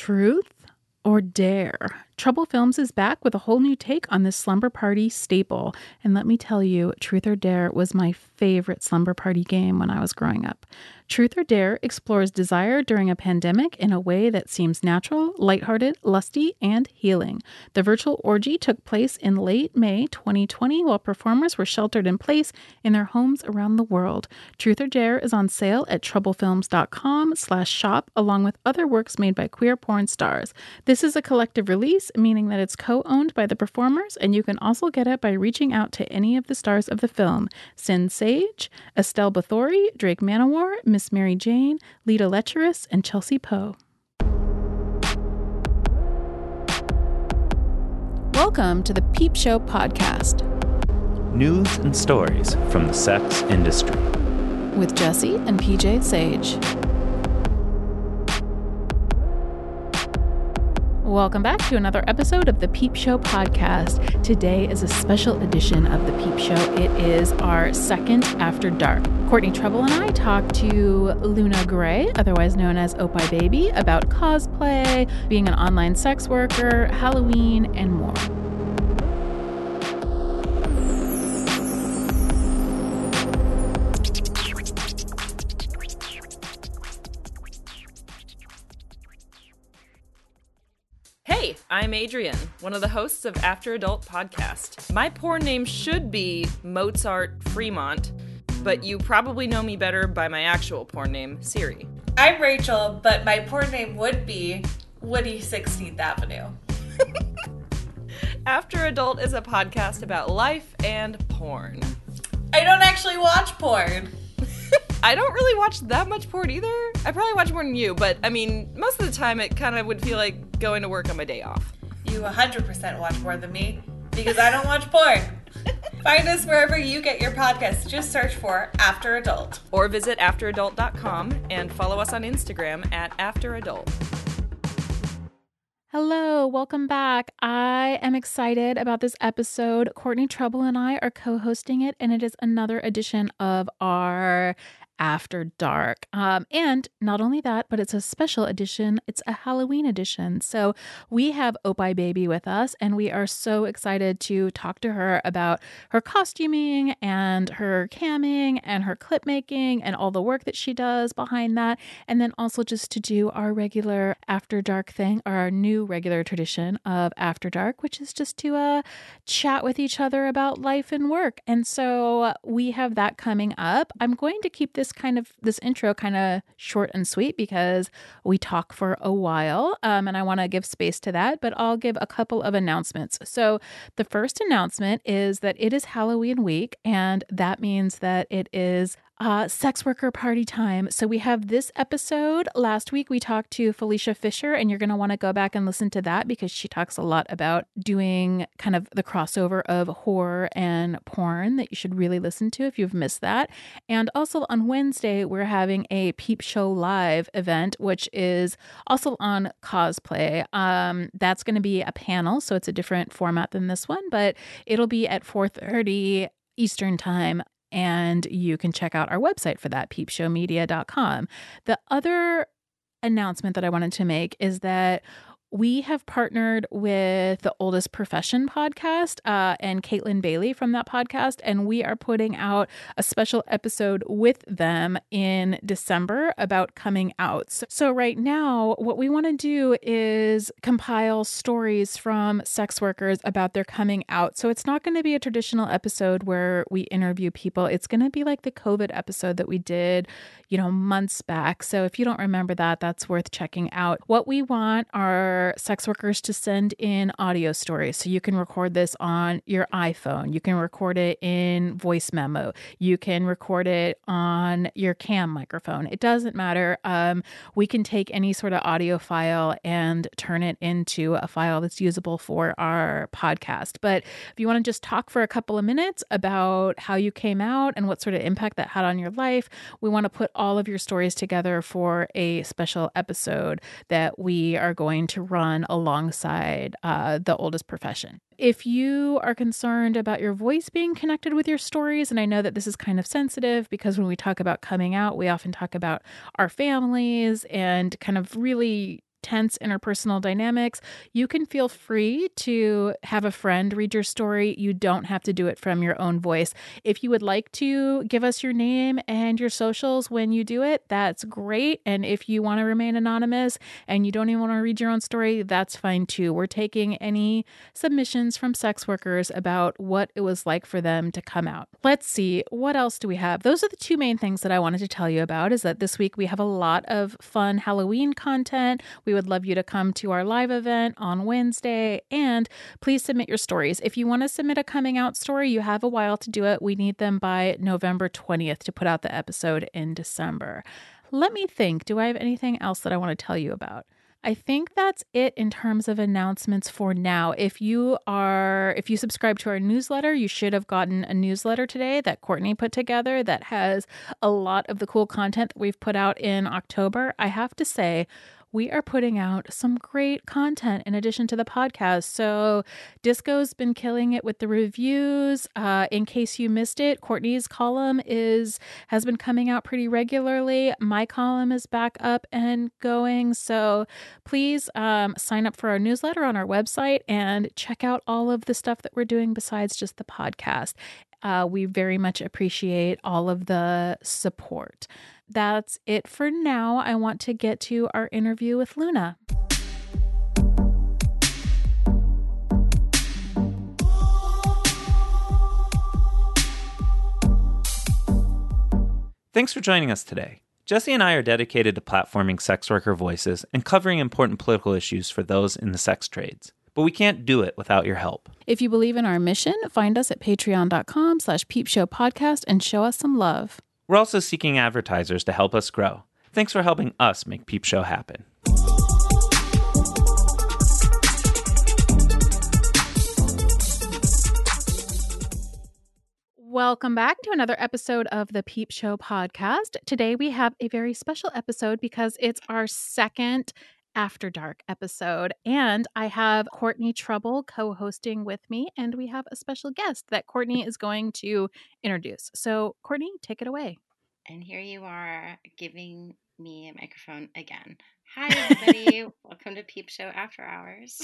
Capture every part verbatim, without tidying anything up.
Truth or Dare? Trouble Films is back with a whole new take on this slumber party staple. And let me tell you, Truth or Dare was my favorite slumber party game when I was growing up. Truth or Dare explores desire during a pandemic in a way that seems natural, lighthearted, lusty, and healing. The virtual orgy took place in late May twenty twenty while performers were sheltered in place in their homes around the world. Truth or Dare is on sale at troublefilms.com slash shop along with other works made by queer porn stars. This is a collective release, meaning that it's co-owned by the performers, and you can also get it by reaching out to any of the stars of the film: Sin Sage, Estelle Bathory, Drake Manowar, Miss Mary Jane, Lita Lecherous, and Chelsea Poe. Welcome to the Peep Show podcast. News and stories from the sex industry. With Jesse and P J Sage. Welcome back to another episode of the Peep Show podcast. Today is a special edition of the Peep Show. It is our second After Dark. Courtney Treble and I talked to Luna Gray, otherwise known as Opie Baby, about cosplay, being an online sex worker, Halloween, and more. Hey, I'm Adrian, one of the hosts of After Adult Podcast. My porn name should be Mozart Fremont, but you probably know me better by my actual porn name, Siri. I'm Rachel, but my porn name would be Woody sixteenth Avenue. After Adult is a podcast about life and porn. I don't actually watch porn. I don't really watch that much porn either. I probably watch more than you, but I mean, most of the time it kind of would feel like going to work on my day off. You one hundred percent watch more than me, because I don't watch porn. Find us wherever you get your podcasts. Just search for After Adult. Or visit after adult dot com and follow us on Instagram at After Adult. Hello, welcome back. I am excited about this episode. Courtney Treble and I are co-hosting it, and it is another edition of our After Dark. Um, and not only that, but it's a special edition. It's a Halloween edition. So we have Opie Baby with us, and we are so excited to talk to her about her costuming and her camming and her clip making and all the work that she does behind that. And then also just to do our regular After Dark thing, our new regular tradition of After Dark, which is just to uh, chat with each other about life and work. And so we have that coming up. I'm going to keep this kind of, this intro kind of short and sweet because we talk for a while um, and I want to give space to that, but I'll give a couple of announcements. So the first announcement is that it is Halloween week, and that means that it is Uh, sex worker party time. So we have this episode. Last week we talked to Felicia Fisher, and you're going to want to go back and listen to that because she talks a lot about doing kind of the crossover of horror and porn that you should really listen to if you've missed that. And also on Wednesday, we're having a Peep Show Live event, which is also on cosplay. Um, that's going to be a panel, so it's a different format than this one, but it'll be at four thirty Eastern time. And you can check out our website for that, peep show media dot com. The other announcement that I wanted to make is that we have partnered with the Oldest Profession podcast uh, and Caitlin Bailey from that podcast, and we are putting out a special episode with them in December about coming out. So, so right now, what we want to do is compile stories from sex workers about their coming out. So it's not going to be a traditional episode where we interview people. It's going to be like the COVID episode that we did, you know, months back. So if you don't remember that, that's worth checking out. What we want are sex workers to send in audio stories. So you can record this on your iPhone. You can record it in voice memo. You can record it on your cam microphone. It doesn't matter. Um, we can take any sort of audio file and turn it into a file that's usable for our podcast. But if you want to just talk for a couple of minutes about how you came out and what sort of impact that had on your life, we want to put all of your stories together for a special episode that we are going to run alongside uh, the Oldest Profession. If you are concerned about your voice being connected with your stories, and I know that this is kind of sensitive because when we talk about coming out, we often talk about our families and kind of really tense interpersonal dynamics, you can feel free to have a friend read your story. You don't have to do it from your own voice. If you would like to give us your name and your socials when you do it, that's great. And if you want to remain anonymous and you don't even want to read your own story, that's fine too. We're taking any submissions from sex workers about what it was like for them to come out. Let's see, what else do we have? Those are the two main things that I wanted to tell you about, is that this week we have a lot of fun Halloween content. We would love you to come to our live event on Wednesday, and please submit your stories. If you want to submit a coming out story, you have a while to do it. We need them by November twentieth to put out the episode in December. Let me think. Do I have anything else that I want to tell you about? I think that's it in terms of announcements for now. If you are, if you subscribe to our newsletter, you should have gotten a newsletter today that Courtney put together that has a lot of the cool content that we've put out in October. I have to say, we are putting out some great content in addition to the podcast. So Disco's been killing it with the reviews. Uh, in case you missed it, Courtney's column is has been coming out pretty regularly. My column is back up and going. So please um, sign up for our newsletter on our website and check out all of the stuff that we're doing besides just the podcast. Uh, we very much appreciate all of the support. That's it for now. I want to get to our interview with Luna. Thanks for joining us today. Jesse and I are dedicated to platforming sex worker voices and covering important political issues for those in the sex trades. But we can't do it without your help. If you believe in our mission, find us at patreon.com slash peepshowpodcast and show us some love. We're also seeking advertisers to help us grow. Thanks for helping us make Peep Show happen. Welcome back to another episode of the Peep Show podcast. Today we have a very special episode because it's our second After Dark episode, and I have Courtney Trouble co-hosting with me, and we have a special guest that Courtney is going to introduce. So Courtney, take it away. And here you are giving me a microphone again. Hi, everybody. Welcome to Peep Show After Hours.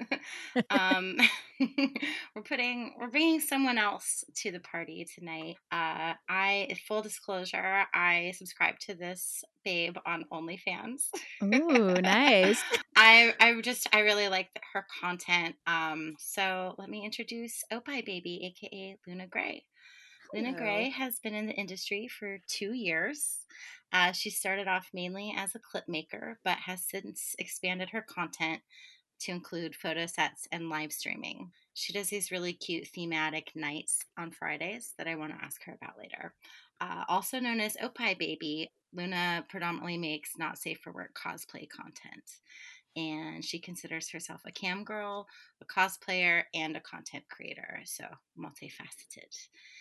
um, we're putting, we're bringing someone else to the party tonight. Uh, I, full disclosure, I subscribe to this babe on OnlyFans. Ooh, nice. I, I just, I really like her content. Um, so let me introduce Opie Baby, aka Luna Gray. Luna Gray has been in the industry for two years. Uh, she started off mainly as a clip maker, but has since expanded her content to include photo sets and live streaming. She does these really cute thematic nights on Fridays that I want to ask her about later. Uh, also known as Opie Baby, Luna predominantly makes not safe for work cosplay content. And she considers herself a cam girl, a cosplayer, and a content creator, so multifaceted.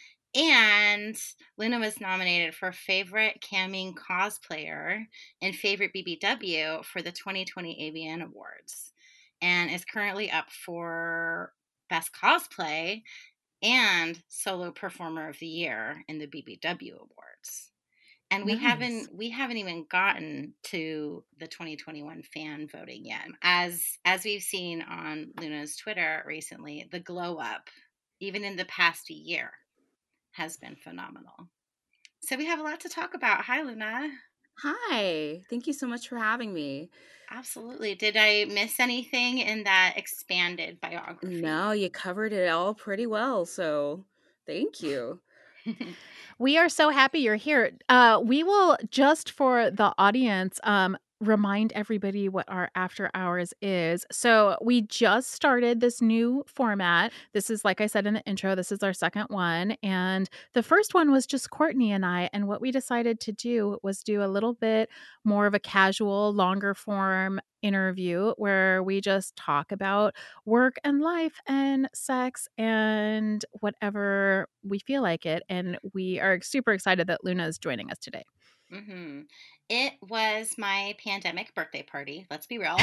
And Luna was nominated for Favorite Camming Cosplayer and Favorite B B W for the twenty twenty A V N Awards, and is currently up for Best Cosplay and Solo Performer of the Year in the B B W Awards. And we nice. haven't we haven't even gotten to the twenty twenty-one fan voting yet. As as we've seen on Luna's Twitter recently, the glow up, even in the past year, has been phenomenal. So we have a lot to talk about. Hi, Luna. Hi. Thank you so much for having me. Absolutely. Did I miss anything in that expanded biography? No, you covered it all pretty well, so thank you. We are so happy you're here. Uh, we will, just for the audience, um, remind everybody what our After Hours is. So we just started this new format. This is, like I said in the intro, this is our second one. And the first one was just Courtney and I. And what we decided to do was do a little bit more of a casual, longer form interview where we just talk about work and life and sex and whatever we feel like it. And we are super excited that Luna is joining us today. Mm-hmm. It was my pandemic birthday party. Let's be real.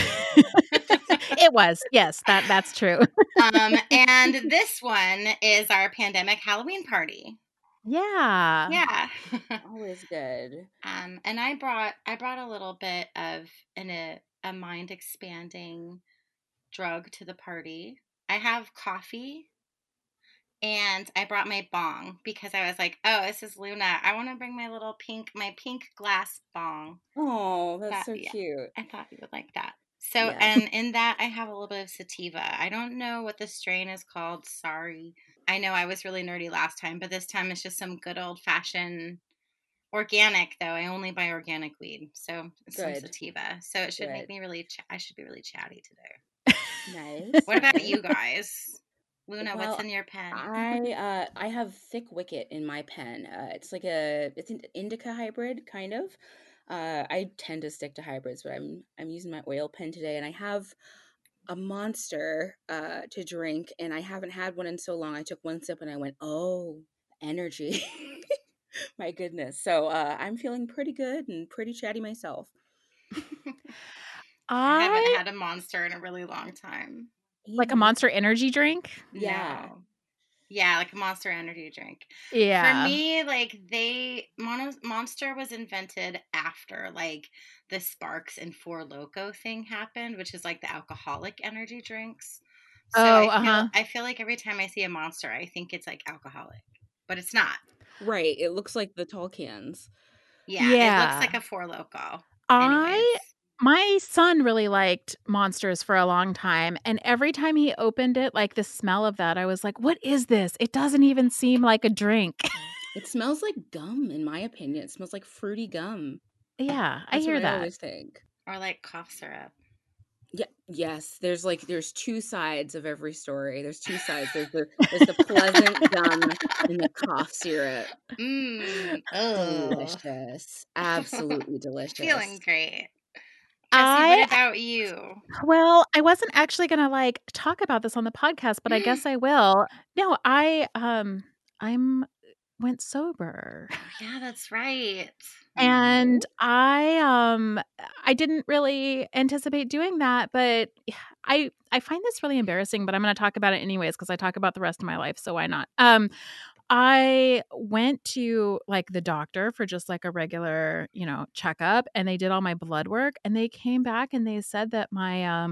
It was. Yes, that that's true. um, and this one is our pandemic Halloween party. Yeah. Yeah. Always good. Um, and I brought I brought a little bit of an a, a mind expanding drug to the party. I have coffee and I brought my bong because I was like, oh, this is Luna. I want to bring my little pink, my pink glass bong. Oh, that's That, so yeah, cute. I thought you would like that. So, Yes. and in that, I have a little bit of sativa. I don't know what the strain is called. Sorry. I know I was really nerdy last time, but this time it's just some good old fashioned organic, though. I only buy organic weed. So it's some Good. sativa. So it should make Good. me really, ch- I should be really chatty today. Nice. What about nice. you guys? Luna, Well, what's in your pen? I uh I have Thick Wicket in my pen. Uh, it's like a it's an indica hybrid kind of. Uh, I tend to stick to hybrids, but I'm I'm using my oil pen today, and I have a monster uh to drink, and I haven't had one in so long. I took one sip and I went, oh, energy. My goodness. So uh, I'm feeling pretty good and pretty chatty myself. I haven't I had a monster in a really long time. like a Monster Energy drink. Yeah. No. Yeah, like a Monster Energy drink. Yeah. For me, like they Mono, Monster was invented after like the Sparks and Four Loko thing happened, which is like the alcoholic energy drinks. So Oh, I feel uh-huh. I feel like every time I see a Monster, I think it's like alcoholic, but it's not. Right. It looks like the tall cans. Yeah, it Yeah. looks like a Four Loko. I Anyways. my son really liked Monsters for a long time, and every time he opened it, like the smell of that, I was like, "What is this? It doesn't even seem like a drink." It smells like gum, in my opinion. It smells like fruity gum. Yeah, I That's hear what I that. always think. Or like cough syrup. Yeah, yes. There's like there's two sides of every story. There's two sides. There's the there's the pleasant gum and the cough syrup. Mmm. Oh. Delicious. Absolutely delicious. Feeling great. Jesse, I what about you? Well, I wasn't actually gonna like talk about this on the podcast, but I guess I will. No, I um I'm went sober. Yeah, that's right. And I um I didn't really anticipate doing that, but I I find this really embarrassing, but I'm going to talk about it anyways because I talk about the rest of my life, so why not? Um I went to like the doctor for just like a regular, you know, checkup, and they did all my blood work, and they came back and they said that my um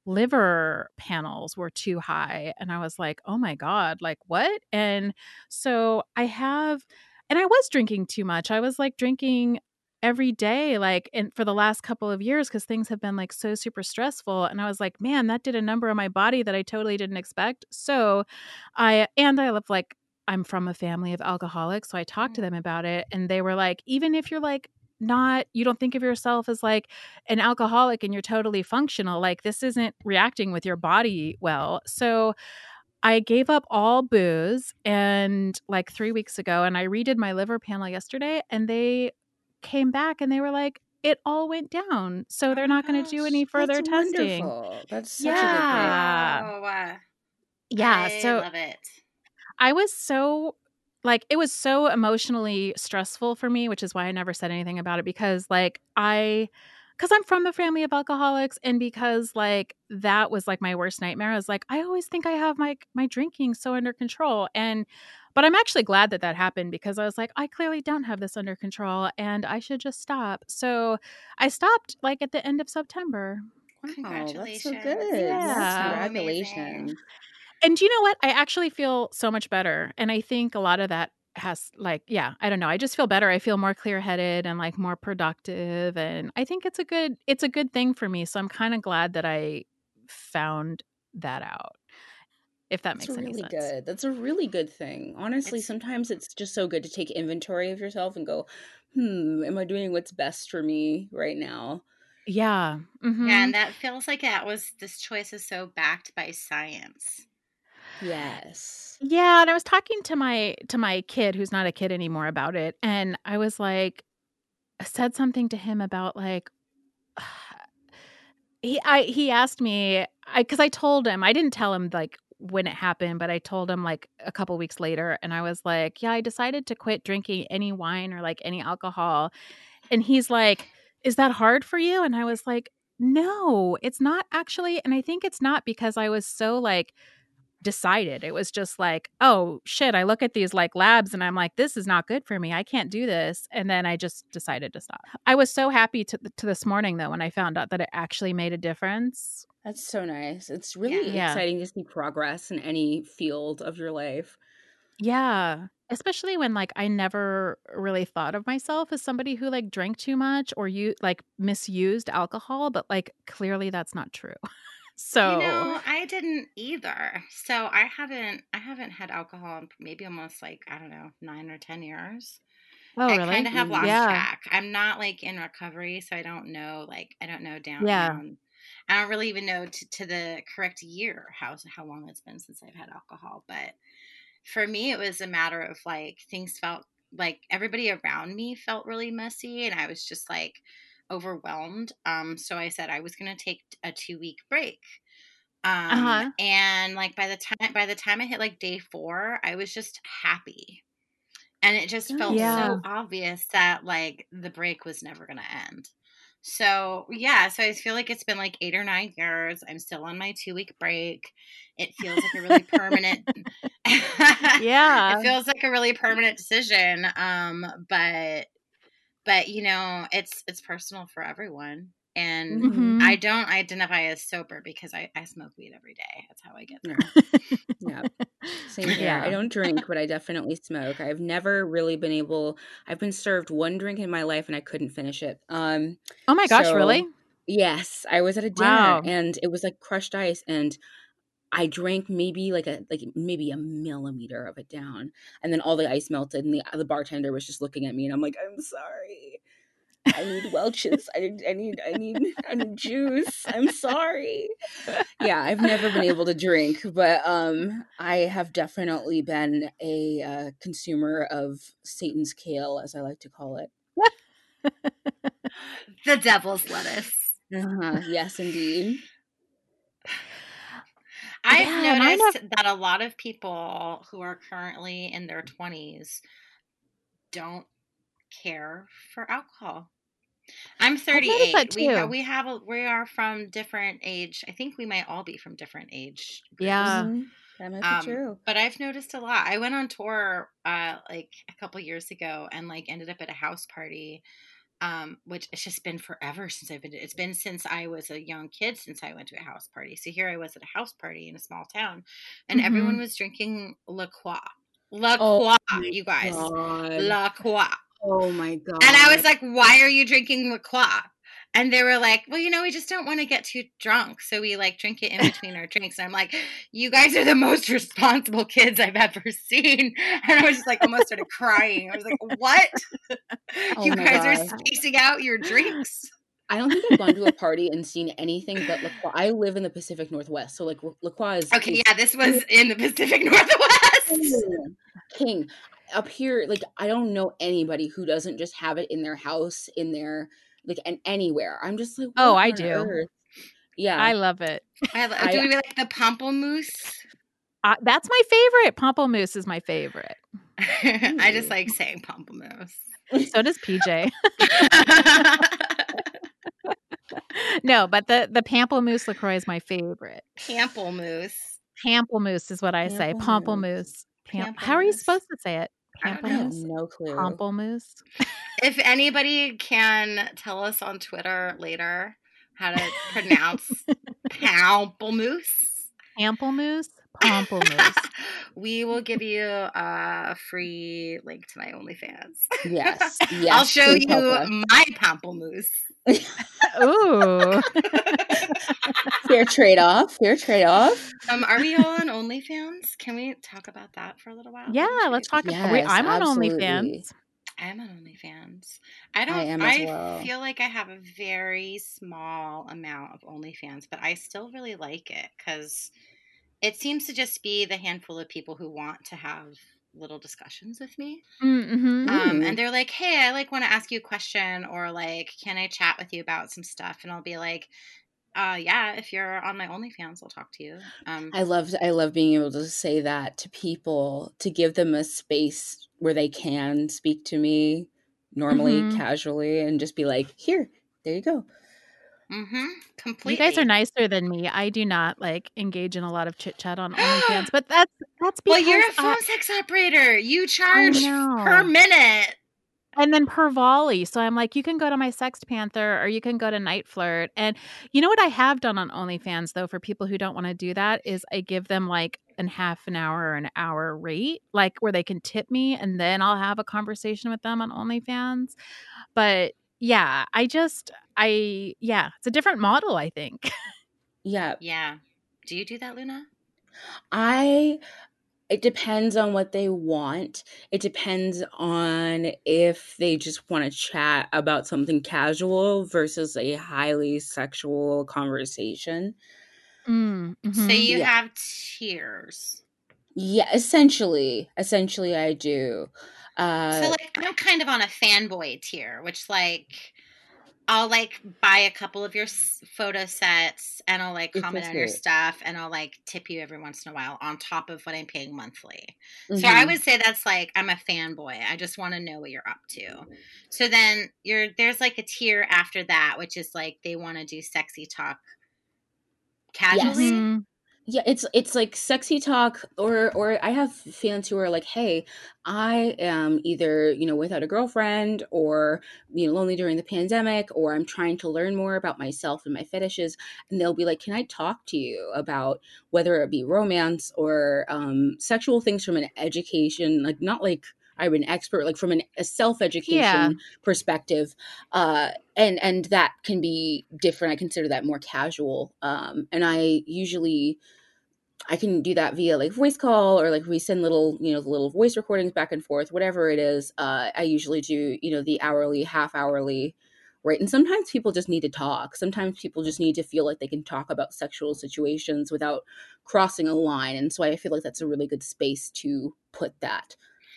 liver panels were too high, and I was like, "Oh my god, like what?" And so I have and I was drinking too much. I was like drinking every day like and for the last couple of years cuz things have been like so super stressful, and I was like, "Man, that did a number on my body that I totally didn't expect." So I and I live like I'm from a family of alcoholics, so I talked to them about it, and they were like, "Even if you're like not you don't think of yourself as like an alcoholic and you're totally functional, like this isn't reacting with your body well." So I gave up all booze and like three weeks ago, and I redid my liver panel yesterday, and they came back and they were like, it all went down. So Oh they're my not going to do any gosh. further That's testing. wonderful. That's such a good thing. Yeah. Oh, wow. Yeah. I So love it. I was so like it was so emotionally stressful for me, which is why I never said anything about it because like I because I'm from a family of alcoholics, and because like that was like my worst nightmare. I was like, I always think I have my my drinking so under control, and but I'm actually glad that that happened because I was like, I clearly don't have this under control, and I should just stop. So I stopped like at the end of September. Wow, Congratulations. that's so good. Yeah. Yes, So congratulations. amazing. And you know what? I actually feel so much better. And I think a lot of that has like, yeah, I don't know. I just feel better. I feel more clear-headed and like more productive. And I think it's a good, it's a good thing for me. So I'm kind of glad that I found that out. If that That's makes any really sense. good. That's a really good thing. Honestly, It's- sometimes it's just so good to take inventory of yourself and go, hmm, am I doing what's best for me right now? Yeah. Mhm. Yeah, and that feels like that was this choice is so backed by science. Yes. Yeah, and I was talking to my to my kid who's not a kid anymore about it, and I was like I said something to him about like he I he asked me I cuz I told him I didn't tell him like when it happened, but I told him like a couple weeks later, and I was like, "Yeah, I decided to quit drinking any wine or like any alcohol." And he's like, "Is that hard for you?" And I was like, "No, it's not actually." And I think it's not because I was so like decided. It was just like, oh shit, I look at these like labs and I'm like, this is not good for me. I can't do this. And then I just decided to stop. I was so happy to, to this morning though when I found out that it actually made a difference. That's so nice. It's really Yeah. exciting to see progress in any field of your life. Yeah. Especially when like I never really thought of myself as somebody who like drank too much or you like misused alcohol, but like clearly that's not true. So You know, I didn't either. So I haven't I haven't had alcohol in maybe almost like, I don't know, nine or ten years. oh I really? kind of have lost Yeah. track. I'm not like in recovery, so I don't know like I don't know down Yeah. down. I don't really even know to, to the correct year how how long it's been since I've had alcohol, but for me it was a matter of like things felt like everybody around me felt really messy and I was just like overwhelmed. Um so I said I was going to take a two week break. Um Uh-huh. and like by the time by the time I hit like day four, I was just happy. And it just felt Yeah. so obvious that like the break was never going to end. So yeah, so I feel like it's been like eight or nine years. I'm still on my two week break. It feels like a really permanent Yeah. it feels like a really permanent decision. Um, but but you know, it's it's personal for everyone. And Mhm. I don't identify as sober because I, I smoke weed every day. That's how I get through. Yeah. Same here. Yeah. I don't drink, but I definitely smoke. I've never really been able, I've been served one drink in my life and I couldn't finish it. Um, Oh my gosh, so, really? Yes, I was at a dinner Wow. and it was like crushed ice and I drank maybe like a like maybe a millimeter of it down, and then all the ice melted, and the the bartender was just looking at me, and I'm like, I'm sorry, I need Welch's, I need I need I need I need juice. I'm sorry. Yeah, I've never been able to drink, but um, I have definitely been a uh, consumer of Satan's kale, as I like to call it. The devil's lettuce. Uh-huh. Yes, indeed. I've Yeah, and I noticed that a lot of people who are currently in their twenties don't care for alcohol. I'm I've noticed that thirty-eight. We have too. we have a, we are from different age. I think we might all be from different age groups. Yeah. Mhm. That might be Um, true. but I've noticed a lot. I went on tour uh like a couple years ago and like ended up at a house party. Um, which it's just been forever since I've been to, it's been since I was a young kid since I went to a house party. So here I was at a house party in a small town and everyone Mhm. was drinking La Croix. La Oh Croix, my you guys. God. La Croix. Oh my God. And I was like, why are you drinking La Croix? And they were like, well, you know, we just don't want to get too drunk. So we like drink it in between our drinks. And I'm like, you guys are the most responsible kids I've ever seen. And I was just like, almost started crying. I was like, what? Oh You my guys are God. spacing out your drinks? I don't think I've gone to a party and seen anything but La Croix. I live in the Pacific Northwest, so like La Croix is Okay, is yeah, this was in the Pacific Northwest. king. King. Up here, like I don't know anybody who doesn't just have it in their house, in their like and anywhere. I'm just like, Oh, what I on do. earth? Yeah. I love it. I have, I- do we like the pamplemousse? Uh, that's my favorite. Pamplemousse is my favorite. I just like saying pamplemousse. So does P J. No, but the the Pamplemousse LaCroix is my favorite. Pamplemousse. Pamplemousse is what I say. Pamplemousse. Pamplemousse. Pam- How are you Pamplemousse. supposed to say it? I don't I have Pamplemousse. no clue. Pamplemousse. If anybody can tell us on Twitter later how to pronounce pamplemousse, Pamplemousse. Pamplemousse. we will give you a free link to my OnlyFans. Yes. Yes. I'll show please help you us. my pamplemousse. Ooh. Fair trade off. Fair trade off. Um, are we all on OnlyFans? Can we talk about that for a little while? Yeah, Should we let's get talk this- about wait, Yes, I'm on absolutely. OnlyFans. I'm on OnlyFans. I don't. I I, am as well. feel like I have a very small amount of OnlyFans, but I still really like it because it seems to just be the handful of people who want to have little discussions with me. Mm-hmm. Um, Mm. and they're like, "Hey, I like want to ask you a question, or like, can I chat with you about some stuff?" And I'll be like, "Uh, yeah, if you're on my OnlyFans, I'll talk to you." Um, I love I love being able to say that to people, to give them a space where they can speak to me normally, Mhm. casually, and just be like, here, there you go. Mm-hmm. Completely. You guys are nicer than me. I do not like engage in a lot of chit chat on OnlyFans, but that's that's because well, you're a phone I, sex operator. You charge know. per minute. And then per volley. So I'm like, you can go to my Sext Panther or you can go to Night Flirt. And you know what I have done on OnlyFans, though, for people who don't want to do that is I give them like an half an hour or an hour rate, like where they can tip me and then I'll have a conversation with them on OnlyFans. But yeah, I just, I, yeah, it's a different model, I think. Yeah. Yeah. Do you do that, Luna? I, it depends on what they want. It depends on if they just want to chat about something casual versus a highly sexual conversation. Mm, So mm-hmm. you Yeah. have tiers. Yeah, essentially. Essentially, I do. Uh, So like I'm kind of on a fanboy tier, which like I'll like buy a couple of your s- photo sets and I'll like It's comment so on your sweet. stuff and I'll like tip you every once in a while on top of what I'm paying monthly. Mhm. So I would say that's like I'm a fanboy. I just want to know what you're up to. So then you're there's like a tier after that, which is like they want to do sexy talk casually. Mhm. Yeah, it's it's like sexy talk, or or I have fans who are like, hey, I am either, you know, without a girlfriend, or, you know, lonely during the pandemic, or I'm trying to learn more about myself and my fetishes, and they'll be like, can I talk to you about whether it be romance or um, sexual things from an education, like not like I'm an expert, like from an, a self-education Yeah. perspective, uh, and and that can be different. I consider that more casual, um, and I usually I can do that via like voice call, or like we send little, you know, little voice recordings back and forth, whatever it is. Uh, I usually do, you know, the hourly, half hourly, right? And sometimes people just need to talk. Sometimes people just need to feel like they can talk about sexual situations without crossing a line. And so I feel like that's a really good space to put that.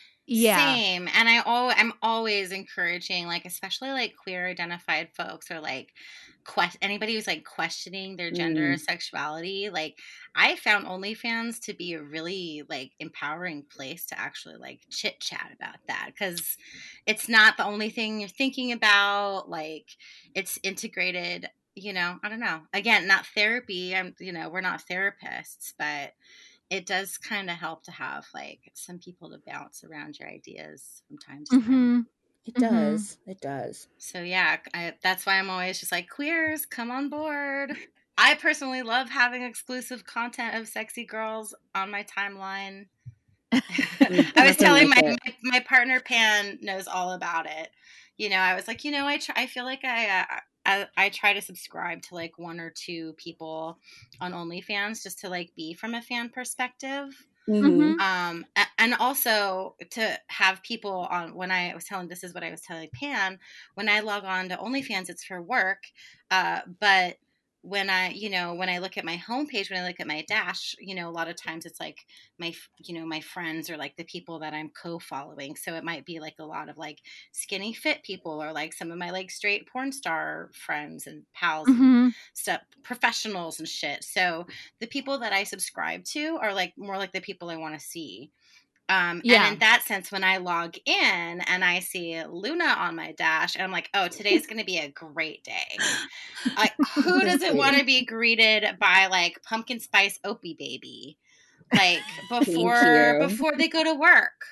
Yeah. Same. And I al- I'm always encouraging, like, especially like queer identified folks or like quest- anybody who's like questioning their gender or Mm. sexuality. Like, I found OnlyFans to be a really like empowering place to actually like chit chat about that, because it's not the only thing you're thinking about. Like, it's integrated. You know, I don't know. Again, not therapy. I'm, you know, we're not therapists, but it does kind of help to have like some people to bounce around your ideas from time to time. Mm-hmm. It Mhm. does. It does. So yeah, I, that's why I'm always just like, queers, come on board. I personally love having exclusive content of sexy girls on my timeline. I was Nothing telling like my, it. my my partner Pan knows all about it. You know, I was like, you know, I try, I feel like I, uh, I I try to subscribe to like one or two people on OnlyFans just to like be from a fan perspective. Mhm. Mhm. Um, a- and also to have people on, when I was telling, this is what I was telling Pan, when I log on to OnlyFans, it's for work. Uh, but when I, you know, when I look at my homepage, when I look at my dash, you know, a lot of times it's like my, you know, my friends or like the people that I'm co-following. So it might be like a lot of like skinny fit people, or like some of my like straight porn star friends and pals and Mhm. stuff, professionals and shit. So the people that I subscribe to are like more like the people I want to see. Um, Yeah. And in that sense, when I log in and I see Luna on my dash, I'm like, oh, today's going to be a great day. Like, who doesn't want to be greeted by like pumpkin spice Opie baby, like before you. before they go to work?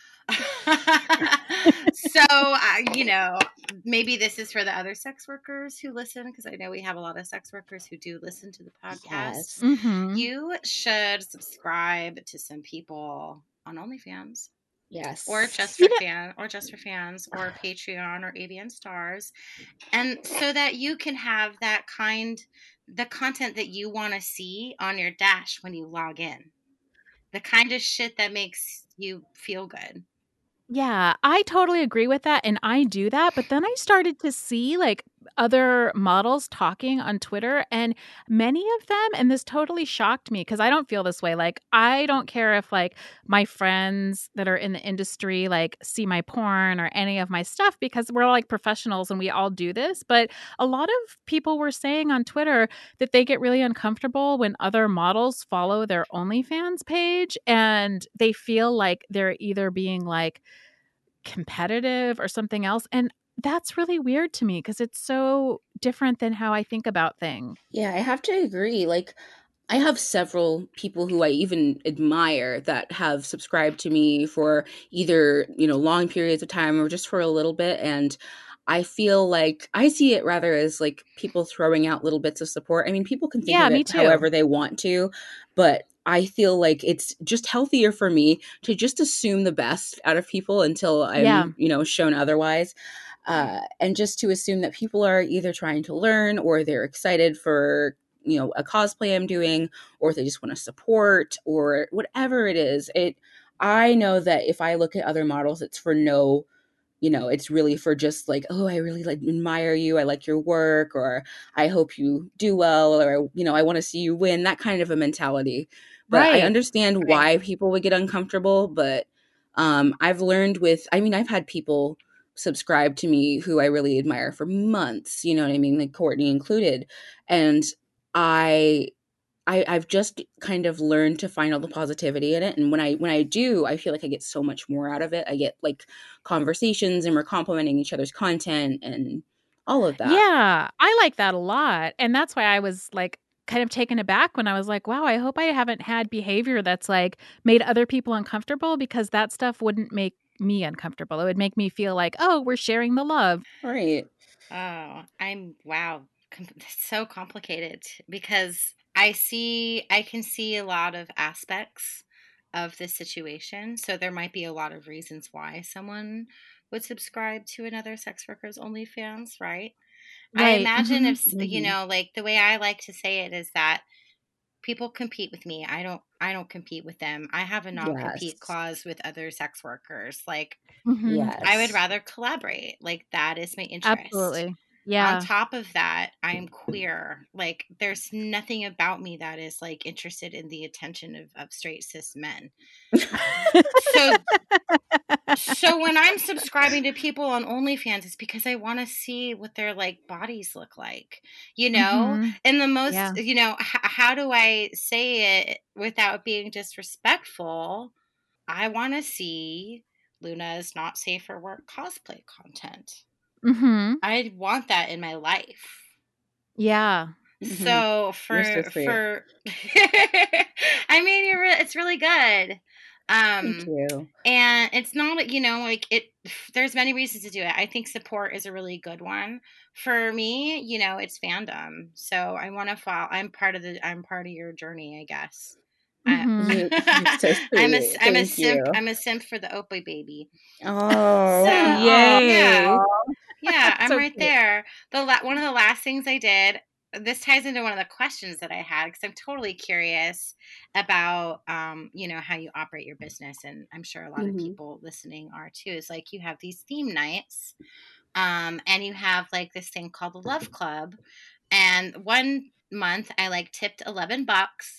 So, uh, you know, maybe this is for the other sex workers who listen, because I know we have a lot of sex workers who do listen to the podcast. Yes. Mhm. You should subscribe to some people on OnlyFans, Yes. or just You for know- fan, or just for fans, or Patreon, or A V N Stars, and so that you can have that kind, the content that you want to see on your dash when you log in, the kind of shit that makes you feel good. Yeah, I totally agree with that, and I do that, but then I started to see, like, other models talking on Twitter, and many of them, and this totally shocked me because I don't feel this way, like, I don't care if, like, my friends that are in the industry, like, see my porn or any of my stuff because we're all, like, professionals and we all do this, but a lot of people were saying on Twitter that they get really uncomfortable when other models follow their OnlyFans page, and they feel like they're either being, like, competitive or something else. And that's really weird to me because it's so different than how I think about things. Yeah, I have to agree. Like, I have several people who I even admire that have subscribed to me for either, you know, long periods of time or just for a little bit. And I feel like I see it rather as like people throwing out little bits of support. I mean, people can think Yeah, of me it too. however they want to, but I feel like it's just healthier for me to just assume the best out of people until I'm, Yeah. you know, shown otherwise. Uh, and just to assume that people are either trying to learn or they're excited for, you know, a cosplay I'm doing, or if they just want to support or whatever it is. It, I know that if I look at other models, it's for no, you know, it's really for just like, oh, I really like admire you. I like your work, or I hope you do well, or, you know, I want to see you win, that kind of a mentality. But I Right. understand Right. why people would get uncomfortable. But um, I've learned with, I mean, I've had people subscribe to me who I really admire for months, you know what I mean? Like Courtney included. And I I, I've just kind of learned to find all the positivity in it. And when I when I do, I feel like I get so much more out of it. I get like conversations and we're complimenting each other's content and all of that. Yeah, I like that a lot. And that's why I was like kind of taken aback when I was like, wow, I hope I haven't had behavior that's like made other people uncomfortable, because that stuff wouldn't make me uncomfortable. It would make me feel like, oh, we're sharing the love. Right. Oh, I'm wow. Com- It's so complicated because I see, I can see a lot of aspects of this situation. So there might be a lot of reasons why someone would subscribe to another sex worker's OnlyFans, right? I Right. imagine Mhm. if, s- you Mhm. know, like the way I like to say it is that people compete with me. I don't I don't compete with them. I have a non-compete Yes. clause with other sex workers. Like Mhm. I would Yes. rather collaborate. Like that is my interest. Absolutely. On Yeah. top of that, I am queer. Like there's nothing about me that is like interested in the attention of, of straight cis men. So so when I'm subscribing to people on OnlyFans, it's because I want to see what their like bodies look like, you know? Mhm. And the most, Yeah. you know, h- how do I say it without being disrespectful? I want to see Luna's not safe for work cosplay content. Mhm. I want that in my life. Yeah. Mhm. So You're so for sweet. for I mean you're re- it's really good. Thank Um you. and it's not, you know, like it there's many reasons to do it. I think support is a really good one. For me, you know, it's fandom. So I want to follow, I'm part of the I'm part of your journey, I guess. I, Mhm. You're, you're so I'm a sweet. I'm a Thank simp. you. I'm a simp for the Opie baby. Oh, So Oh, yeah, yay. yeah, I'm so right cute. there. The la- one of the last things I did. This ties into one of the questions that I had because I'm totally curious about, um, you know, how you operate your business, and I'm sure a lot of Mhm. people listening are too. Is like you have these theme nights, um, and you have like this thing called the Love Club, and one month I like tipped eleven bucks.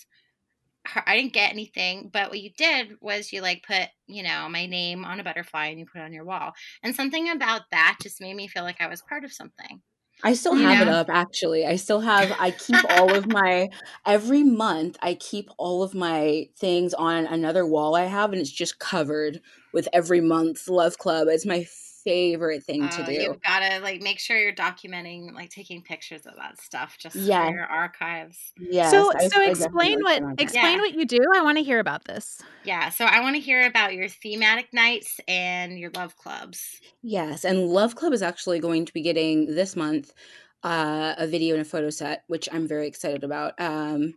I didn't get anything, but what you did was you like put, you know, my name on a butterfly and you put it on your wall. And something about that just made me feel like I was part of something. I still You have it know? Mhm. up, actually. I still have, I keep all of my, every month, I keep all of my things on another wall I have, and it's just covered with every month's Love Club. It's my favorite thing to Uh, do. you've got to like make sure you're documenting, like taking pictures of that stuff just for Yes, your archives. yes. So I, so I definitely explain what plan on that. explain Yeah. what you do. I want to hear about this. Yeah. So I want to hear about your thematic nights and your love clubs. Yes, and Love Club is actually going to be getting this month uh, a video and a photo set, which I'm very excited about. Um,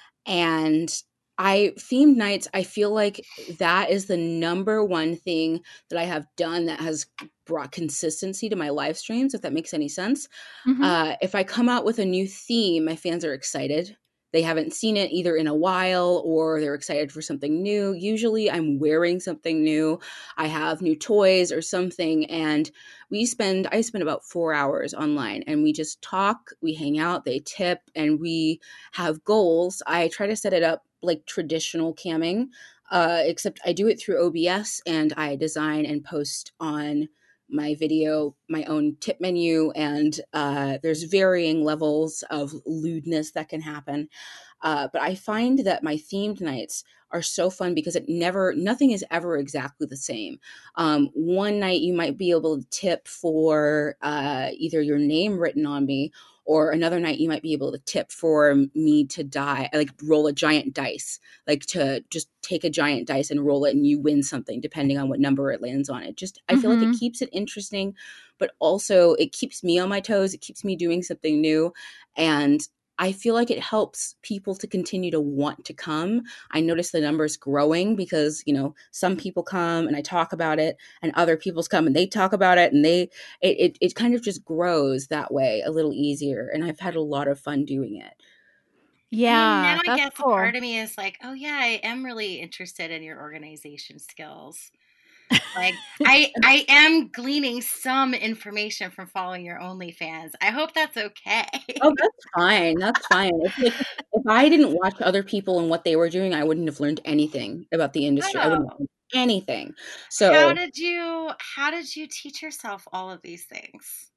and I themed nights, I feel like that is the number one thing that I have done that has brought consistency to my live streams, if that makes any sense. Mhm. Uh, if I come out with a new theme, my fans are excited. They haven't seen it either in a while or they're excited for something new. Usually I'm wearing something new. I have new toys or something. And we spend, I spend about four hours online and we just talk, we hang out, they tip, and we have goals. I try to set it up like traditional camming, uh, except I do it through O B S and I design and post on my video, my own tip menu, and uh, there's varying levels of lewdness that can happen. Uh, but I find that my themed nights are so fun because it never, nothing is ever exactly the same. Um, one night you might be able to tip for uh, either your name written on me, or another night you might be able to tip for me to die, like roll a giant dice, like to just take a giant dice and roll it and you win something depending on what number it lands on. It just, I mm-hmm. feel like it keeps it interesting, but also it keeps me on my toes. It keeps me doing something new. And I feel like it helps people to continue to want to come. I notice the numbers growing because, you know, some people come and I talk about it, and other people's come and they talk about it, and they, it, it, it kind of just grows that way a little easier. And I've had a lot of fun doing it. Yeah. I mean, now that's I guess cool. a part of me is like, oh yeah, I am really interested in your organization skills. Like I I am gleaning some information from following your OnlyFans. I hope that's okay. Oh, that's fine. That's fine. It's like, if I didn't watch other people and what they were doing, I wouldn't have learned anything about the industry. Oh. I wouldn't have learned anything. So how did you how did you teach yourself all of these things?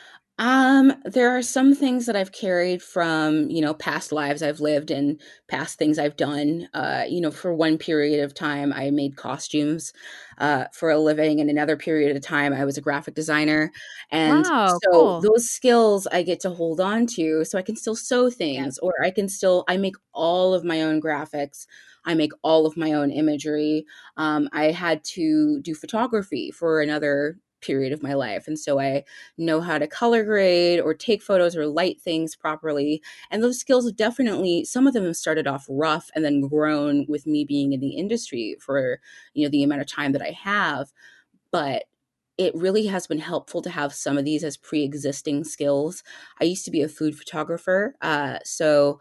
Um, there are some things that I've carried from, you know, past lives I've lived and past things I've done. Uh, you know, for one period of time, I made costumes uh, for a living, and another period of time, I was a graphic designer. And wow, so cool. those skills I get to hold on to, so I can still sew things, yeah. or I can still, I make all of my own graphics. I make all of my own imagery. Um, I had to do photography for another period of my life. And so I know how to color grade or take photos or light things properly. And those skills have definitely, some of them have started off rough and then grown with me being in the industry for, you know, the amount of time that I have. But it really has been helpful to have some of these as pre-existing skills. I used to be a food photographer. Uh, so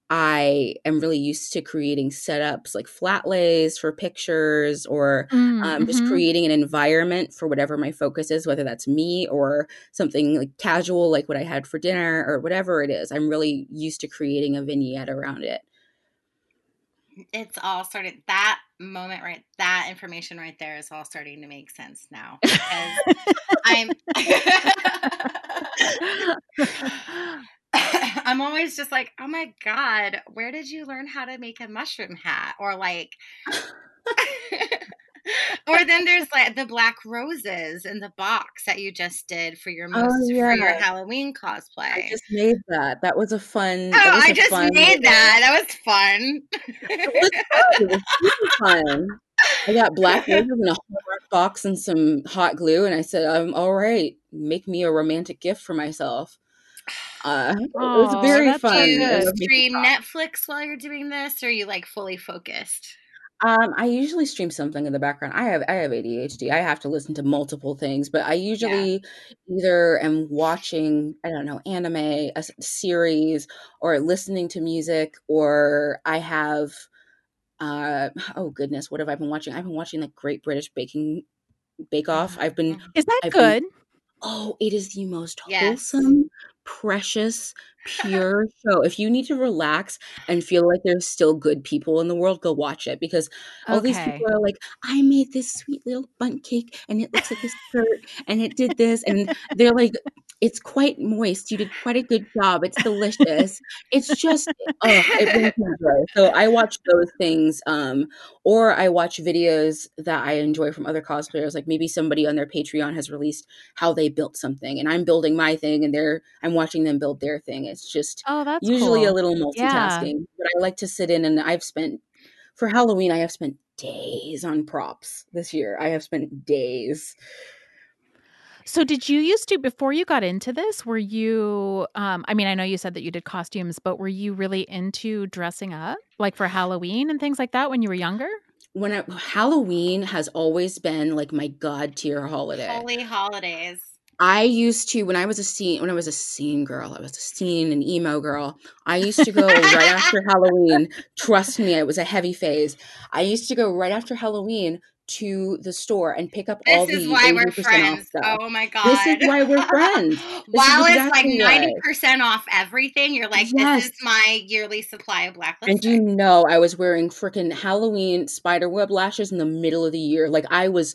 I am really used to creating setups like flat lays for pictures, or mm, um, mm-hmm. just creating an environment for whatever my focus is, whether that's me or something like casual, like what I had for dinner or whatever it is. I'm really used to creating a vignette around it. It's all started, that moment, right? That information right there is all starting to make sense now. Because I'm... I'm always just like, oh my God, where did you learn how to make a mushroom hat? Or like, or then there's like the black roses in the box that you just did for your most, oh, yeah. for your Halloween cosplay. I just made that. That was a fun. Oh, that was I a just fun made little... that. That was fun. It was fun. It was super fun. I got black roses in a Hallmark box and some hot glue, and I said, um, all right, make me a romantic gift for myself. Uh, oh, it was very fun. Do you stream Netflix while you're doing this, or are you like fully focused? Um, I usually stream something in the background. I have I have A D H D. I have to listen to multiple things, but I usually yeah. either am watching, I don't know, anime, a series, or listening to music, or I have, uh, oh goodness, what have I been watching? I've been watching like Great British Baking Bake Off. I've been. Is that I've good? Been, oh, it is the most yes. wholesome, precious, pure show. If you need to relax and feel like there's still good people in the world, go watch it, because all okay. these people are like, I made this sweet little bundt cake and it looks like a skirt and it did this, and they're like, it's quite moist. You did quite a good job. It's delicious. It's just, oh, it brings me joy. So I watch those things, um, or I watch videos that I enjoy from other cosplayers. Like maybe somebody on their Patreon has released how they built something, and I'm building my thing, and they're I'm watching them build their thing. It's just oh, that's usually cool. a little multitasking. Yeah. But I like to sit in, and I've spent for Halloween. I have spent days on props this year. I have spent days. So did you used to, before you got into this, were you, um, I mean, I know you said that you did costumes, but were you really into dressing up, like for Halloween and things like that when you were younger? When I, Halloween has always been like my God tier holiday. Holy holidays. I used to, when I was a scene, when I was a scene girl, I was a scene and emo girl. I used to go right after Halloween. Trust me, it was a heavy phase. I used to go right after Halloween to the store and pick up this all the is why we're friends. Stuff. Oh my God. This is why we're friends. While exactly it's like ninety why. percent off everything, you're like, yes. this is my yearly supply of black lipstick. And you know, I was wearing freaking Halloween spider web lashes in the middle of the year. Like I was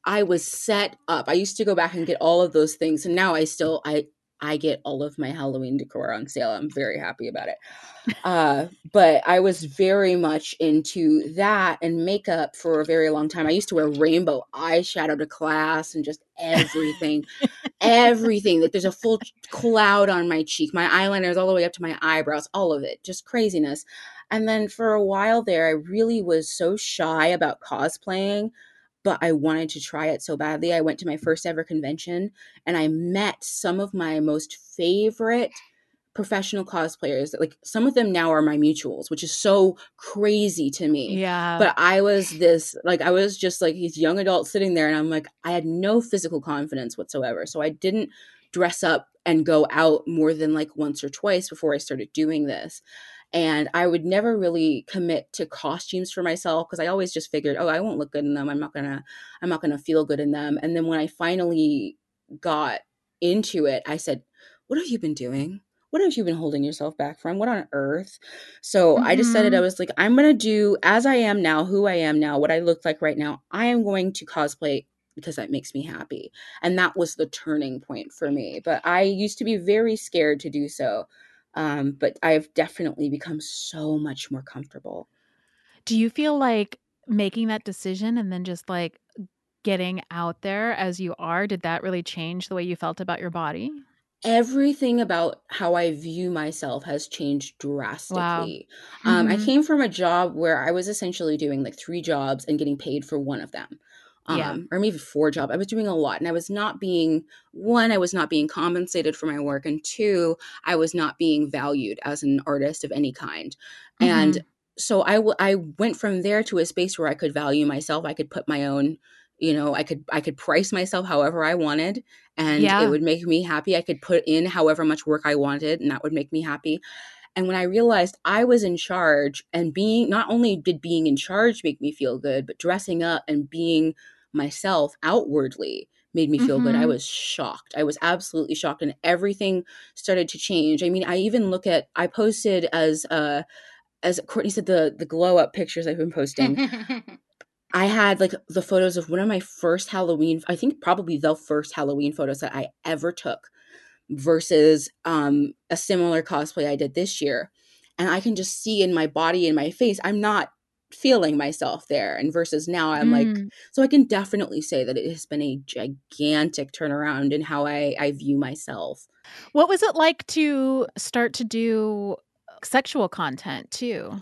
I was set up. I used to go back and get all of those things, and now I still I I get all of my Halloween decor on sale. I'm very happy about it. Uh, but I was very much into that and makeup for a very long time. I used to wear rainbow eyeshadow to class and just everything, everything. Like there's a full cloud on my cheek. My eyeliner is all the way up to my eyebrows, all of it, just craziness. And then for a while there, I really was so shy about cosplaying, but I wanted to try it so badly. I went to my first ever convention and I met some of my most favorite professional cosplayers. Like some of them now are my mutuals, which is so crazy to me. Yeah. But I was this, like, I was just like these young adults sitting there and I'm like, I had no physical confidence whatsoever. So I didn't dress up and go out more than like once or twice before I started doing this. And I would never really commit to costumes for myself because I always just figured, oh, I won't look good in them. I'm not gonna, I'm not gonna feel good in them. And then when I finally got into it, I said, what have you been doing? What have you been holding yourself back from? What on earth? So mm-hmm. I decided, I was like, I'm going to do as I am now, who I am now, what I look like right now. I am going to cosplay because that makes me happy. And that was the turning point for me. But I used to be very scared to do so. Um, but I've definitely become so much more comfortable. Do you feel like making that decision and then just like getting out there as you are, did that really change the way you felt about your body? Everything about how I view myself has changed drastically. Wow. Um, mm-hmm. I came from a job where I was essentially doing like three jobs and getting paid for one of them. Um, yeah. Or maybe four jobs. I was doing a lot and I was not being, one, I was not being compensated for my work. And two, I was not being valued as an artist of any kind. Mm-hmm. And so I, w- I went from there to a space where I could value myself. I could put my own, you know, I could, I could price myself however I wanted and yeah. it would make me happy. I could put in however much work I wanted and that would make me happy. And when I realized I was in charge and being, not only did being in charge make me feel good, but dressing up and being myself outwardly made me feel mm-hmm. good. I was shocked. I was absolutely shocked and everything started to change. I mean, I even look at, I posted as, uh, as Courtney said, the, the glow up pictures I've been posting. I had like the photos of one of my first Halloween, I think probably the first Halloween photos that I ever took versus um, a similar cosplay I did this year. And I can just see in my body, in my face, I'm not feeling myself there. And versus now I'm mm. like, so I can definitely say that it has been a gigantic turnaround in how I, I view myself. What was it like to start to do sexual content too?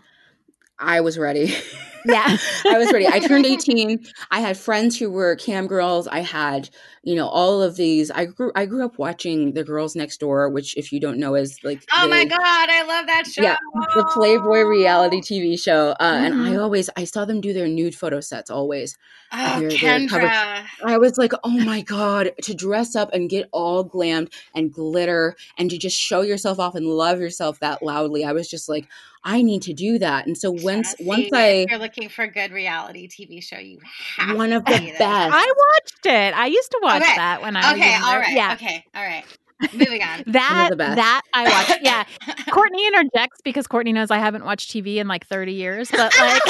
I was ready. Yeah. I was ready. I turned eighteen. I had friends who were cam girls. I had, you know, all of these. I grew I grew up watching The Girls Next Door, which if you don't know is like Oh the, my God, I love that show. Yeah, the Playboy reality T V show. Uh, mm-hmm. And I always, I saw them do their nude photo sets always. Oh, they're, Kendra. They're I was like, oh my God, to dress up and get all glammed and glitter and to just show yourself off and love yourself that loudly. I was just like, I need to do that. And so once, See, once I, if you're looking for a good reality T V show, you have one to of the see this. best. I watched it. I used to watch okay. that when I was okay, younger. all right, yeah. okay, all right. Moving on. that that I watched. Yeah, Courtney interjects because Courtney knows I haven't watched T V in like thirty years. But like,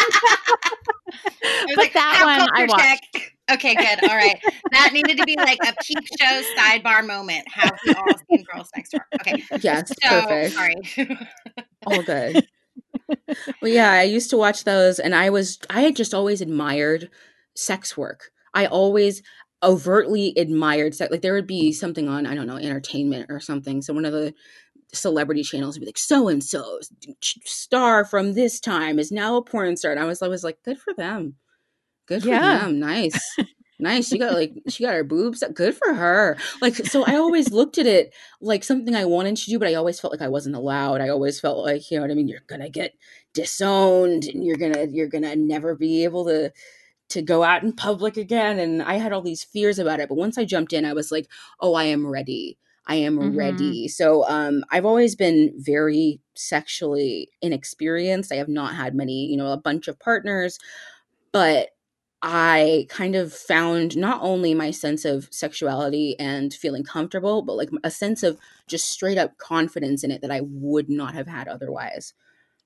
but like, that one I watched. Check. Okay, good. All right, that needed to be like a peep show sidebar moment. Have we all seen Girls Next Door? Okay. Yes. So, perfect. Sorry. All good. Well, yeah, I used to watch those, and I was I had just always admired sex work. I always overtly admired sex. Like there would be something on, I don't know, entertainment or something. So one of the celebrity channels would be like, so and so star from this time is now a porn star. And I was I was like, good for them. Good for yeah. them. Nice. Nice. She got like she got her boobs. Good for her. Like so I always looked at it like something I wanted to do, but I always felt like I wasn't allowed. I always felt like, you know what I mean, you're gonna get disowned and you're gonna you're gonna never be able to to go out in public again. And I had all these fears about it. But once I jumped in, I was like, oh, I am ready. I am mm-hmm. ready. So um, I've always been very sexually inexperienced. I have not had many, you know, a bunch of partners, but I kind of found not only my sense of sexuality and feeling comfortable, but like a sense of just straight up confidence in it that I would not have had otherwise.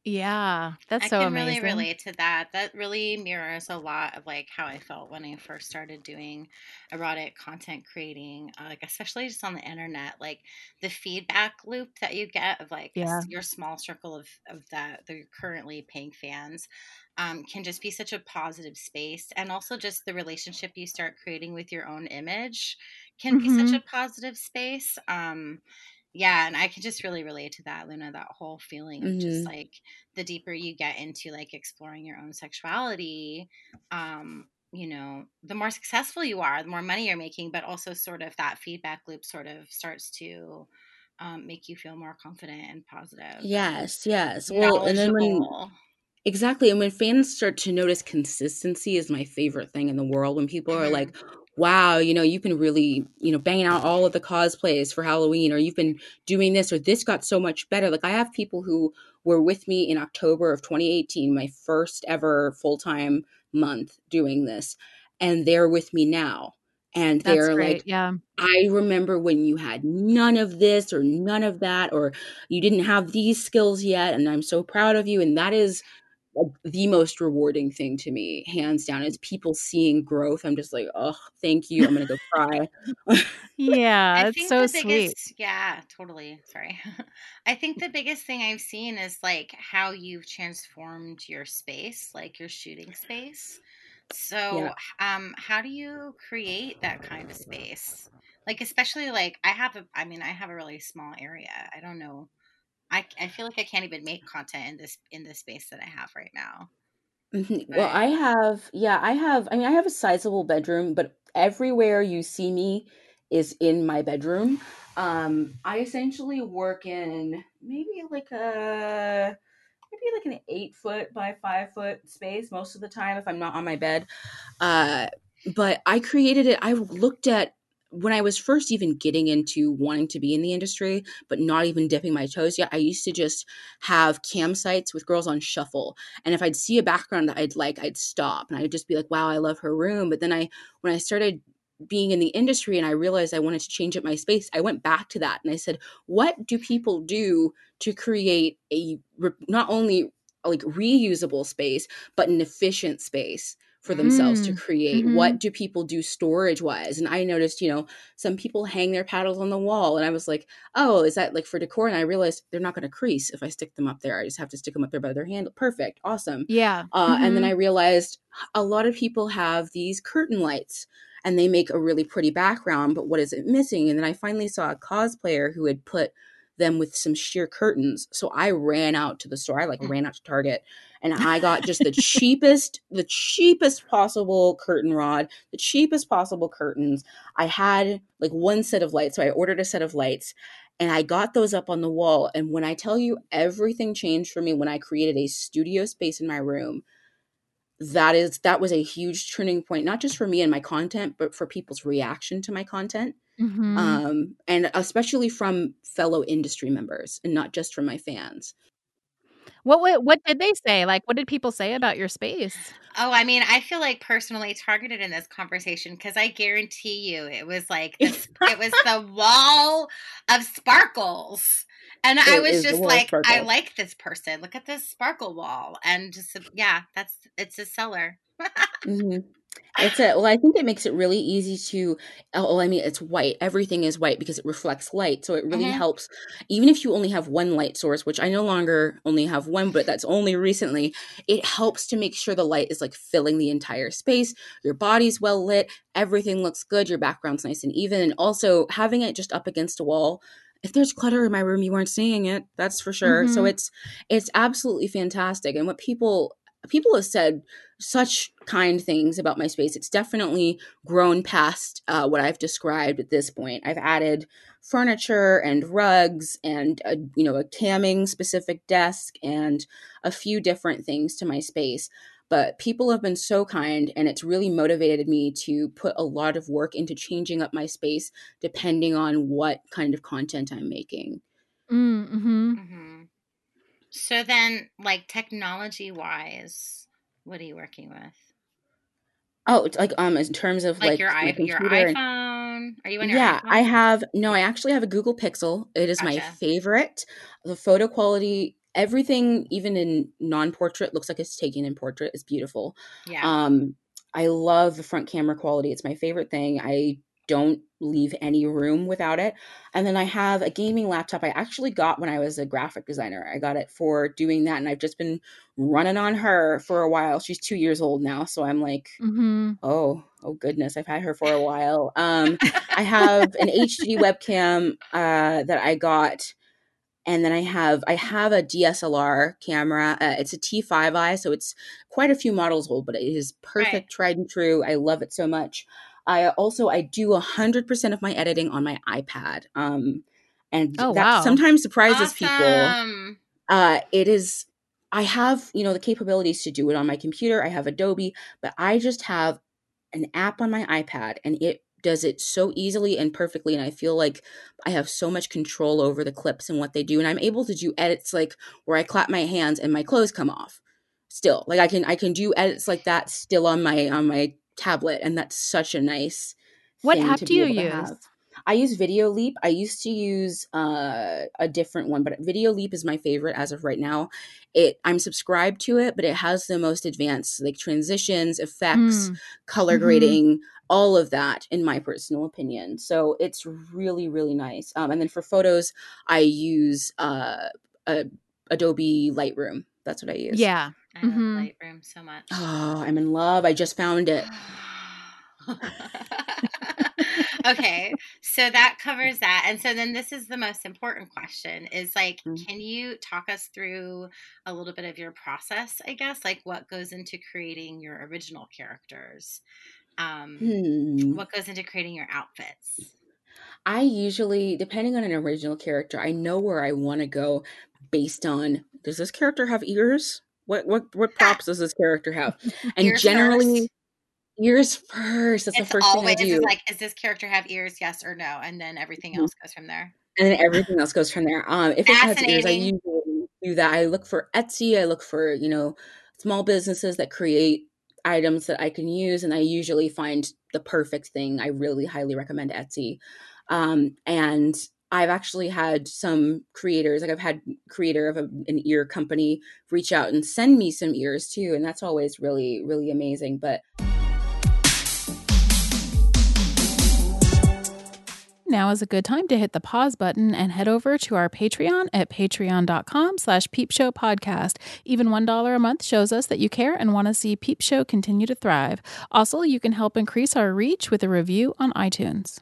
Yeah, that's I so can really amazing. relate to that. That really mirrors a lot of like how I felt when I first started doing erotic content creating, uh, like especially just on the internet. Like the feedback loop that you get of like a Yeah. s your small circle of of that the currently paying fans, um, can just be such a positive space, and also just the relationship you start creating with your own image can be such hmm a positive space. Um, yeah, and I can just really relate to that, Luna, that whole feeling of just Hmm. like the deeper you get into like exploring your own sexuality, um, you know, the more successful you are, the more money you're making, but also sort of that feedback loop sort of starts to um, make you feel more confident and positive and Yes, yes. Well, and then when knowledgeable. exactly. And when fans start to notice consistency is my favorite thing in the world. When people are Hmm. like, wow, you know, you've been really, you know, banging out all of the cosplays for Halloween, or you've been doing this, or this got so much better. Like I have people who were with me in October of twenty eighteen, my first ever full-time month doing this, and they're with me now. And That's they're great. like, Yeah. I remember when you had none of this or none of that, or you didn't have these skills yet, and I'm so proud of you. And that is like the most rewarding thing to me, hands down, is people seeing growth. I'm just like, oh, thank you. I'm gonna go cry. I Yeah, it's think so the sweet. biggest, yeah, totally. Sorry. I think the biggest thing I've seen is like how you've transformed your space, like your shooting space. Yeah. So, um, how do you create that kind of space? Like, especially like I have a, I mean, I have a really small area. I don't know. I, I feel like I can't even make content in this in this space that I have right now. Mhm. Well, But I have, yeah, I have, I mean, I have a sizable bedroom, but everywhere you see me is in my bedroom. Um, I essentially work in maybe like a, maybe like an eight foot by five foot space most of the time if I'm not on my bed. Uh, but I created it. I looked at when I was first even getting into wanting to be in the industry, but not even dipping my toes yet. I used to just have campsites with girls on shuffle. And if I'd see a background that I'd like, I'd stop and I'd just be like, wow, I love her room. But then I, when I started being in the industry and I realized I wanted to change up my space, I went back to that and I said, what do people do to create a re- not only like reusable space, but an efficient space for themselves to Mm. create? hmm What do people do storage wise? And I noticed, you know, some people hang their paddles on the wall. And I was like, oh, is that like for decor? And I realized they're not going to crease if I stick them up there. I just have to stick them up there by their handle. Perfect. Awesome. Yeah. Uh, and then hmm I realized a lot of people have these curtain lights and they make a really pretty background, but what is it missing? And then I finally saw a cosplayer who had put them with some sheer curtains. So I ran out to the store. I like ran out to Target and I got just the cheapest, the cheapest possible curtain rod, the cheapest possible curtains. I had like one set of lights. So I ordered a set of lights and I got those up on the wall. And when I tell you everything changed for me when I created a studio space in my room, that is that was a huge turning point, not just for me and my content, but for people's reaction to my content. hmm Um, and especially from fellow industry members and not just from my fans. What, what what did they say? Like, what did people say about your space? oh, I mean, I feel like personally targeted in this conversation because I guarantee you it was like this, it was the wall of sparkles. And I It was is the just Wall of like, I Sparkles. like this person. Look at this sparkle wall. And just, yeah, that's, it's a seller. Mhm. It's a well, I think it makes it really easy to oh, I mean, it's white. Everything is white because it reflects light. So it really Hmm. helps, even if you only have one light source, which I no longer only have one, but that's only recently, it helps to make sure the light is like filling the entire space. Your body's well lit, everything looks good, your background's nice and even. And also having it just up against a wall. If there's clutter in my room, you aren't seeing it. That's for sure. So hmm it's it's absolutely fantastic. And what people people have said such kind things about my space. It's definitely grown past uh, what I've described at this point. I've added furniture and rugs and a, you know, a camming specific desk and a few different things to my space. But people have been so kind, and it's really motivated me to put a lot of work into changing up my space depending on what kind of content I'm making. Mm-hmm. Hmm. So then, like technology wise, what are you working with? Oh, it's like um, in terms of Like your like my i your computer and iPhone? Are you on your yeah, I iPhone? have no, I actually have a Google Pixel. It is my Gotcha. favorite. The photo quality everything, even in non-portrait, looks like it's taken in portrait. It's beautiful. Yeah. Um, I love the front camera quality. It's my favorite thing. I don't leave any room without it. And then I have a gaming laptop I actually got when I was a graphic designer. I got it for doing that, and I've just been running on her for a while. She's two years old now, so I'm like, Mm-hmm. oh, oh goodness, I've had her for a while. Um, I have an H D webcam uh, that I got. And then I have I have a D S L R camera. Uh, it's a T five i, so it's quite a few models old, but it is perfect, Right. tried and true. I love it so much. I also I do one hundred percent of my editing on my iPad. Um, and Oh, that wow. sometimes surprises people. Awesome. Uh, it is I have, you know, the capabilities to do it on my computer. I have Adobe, but I just have an app on my iPad, and it does it so easily and perfectly, and I feel like I have so much control over the clips and what they do, and I'm able to do edits like where I clap my hands and my clothes come off still. Like I can I can do edits like that still on my on my tablet, and that's such a nice What thing app to do be you able to use? have. I use Video Leap. I used to use uh, a different one, but Video Leap is my favorite as of right now. It I'm subscribed to it, but it has the most advanced like transitions, effects, Mm. color Mhm. grading, all of that, in my personal opinion. So it's really, really nice. Um, and then for photos, I use uh, a, Adobe Lightroom. That's what I use. Yeah. I love Mhm. Lightroom so much. Oh, I'm in love. I just found it. Okay, so that covers that. And so then this is the most important question is like, Mm. can you talk us through a little bit of your process, I guess, like what goes into creating your original characters? Um, Hmm. what goes into creating your outfits? I usually, depending on an original character, I know where I want to go based on, does this character have ears? What what what props does this character have? And Ears generally, first. ears first. That's the It's first thing I always is do. like, does this character have ears? Yes or no? And then everything Mhm. else goes from there. And then everything else goes from there. Um, if it has ears, I Fascinating. usually do that. I look for Etsy. I look for, you know, small businesses that create items that I can use, and I usually find the perfect thing. I really highly recommend Etsy. Um, and I've actually had some creators, like I've had creator of a, an ear company reach out and send me some ears too, and that's always really, really amazing. But Now is a good time to hit the pause button and head over to our Patreon at patreon.com slash peepshow podcast. Even one dollar a month shows us that you care and want to see Peep Show continue to thrive. Also, you can help increase our reach with a review on iTunes.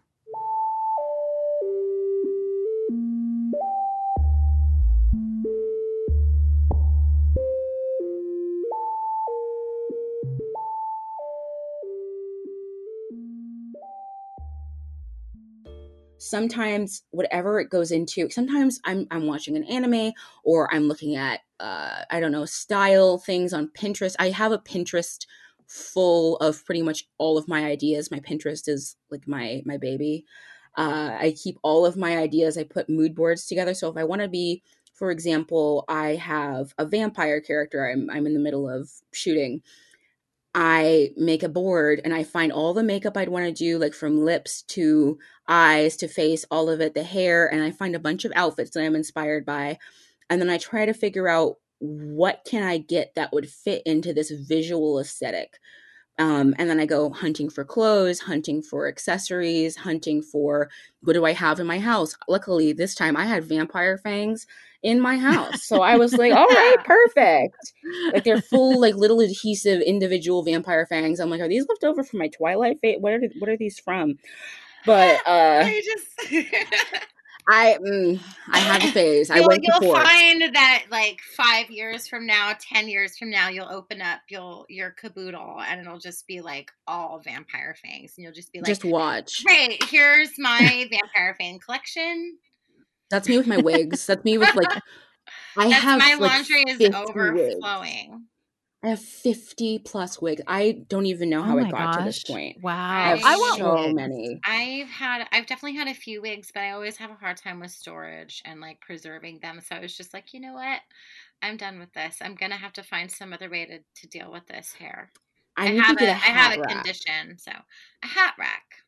sometimes whatever it goes into, sometimes I'm I'm watching an anime, or I'm looking at uh I don't know, style things on Pinterest. I have a Pinterest full of pretty much all of my ideas. My Pinterest is like my my baby. Uh, I keep all of my ideas. I put mood boards together. So if I want to be, for example, I have a vampire character I'm I'm in the middle of shooting. I make a board and I find all the makeup I'd want to do, like from lips to eyes to face, all of it, the hair, and I find a bunch of outfits that I'm inspired by. And then I try to figure out what can I get that would fit into this visual aesthetic. Um, and then I go hunting for clothes, hunting for accessories, hunting for what do I have in my house. Luckily, this time I had vampire fangs in my house. So I was like, all right, perfect. Like they're full, like little adhesive individual vampire fangs. I'm like, are these left over from my Twilight fate? What are what are these from? But uh, I just I mm, I had a phase. I you'll, went to you'll court. find that like five years from now, ten years from now, you'll open up you'll your caboodle and it'll just be like all vampire fangs, and you'll just be like, Just watch. great, here's my vampire fang collection. That's me with my wigs. That's me with like I That's have my like laundry is fifty wigs. overflowing. I have fifty plus wigs. I don't even know Oh how my it got to this gosh. point. Wow. I have I want so wigs. many. I've had I've definitely had a few wigs, but I always have a hard time with storage and like preserving them. So I was just like, you know what? I'm done with this. I'm gonna have to find some other way to, to deal with this hair. I I need to have get a a I have hat a rack. condition, so a hat rack.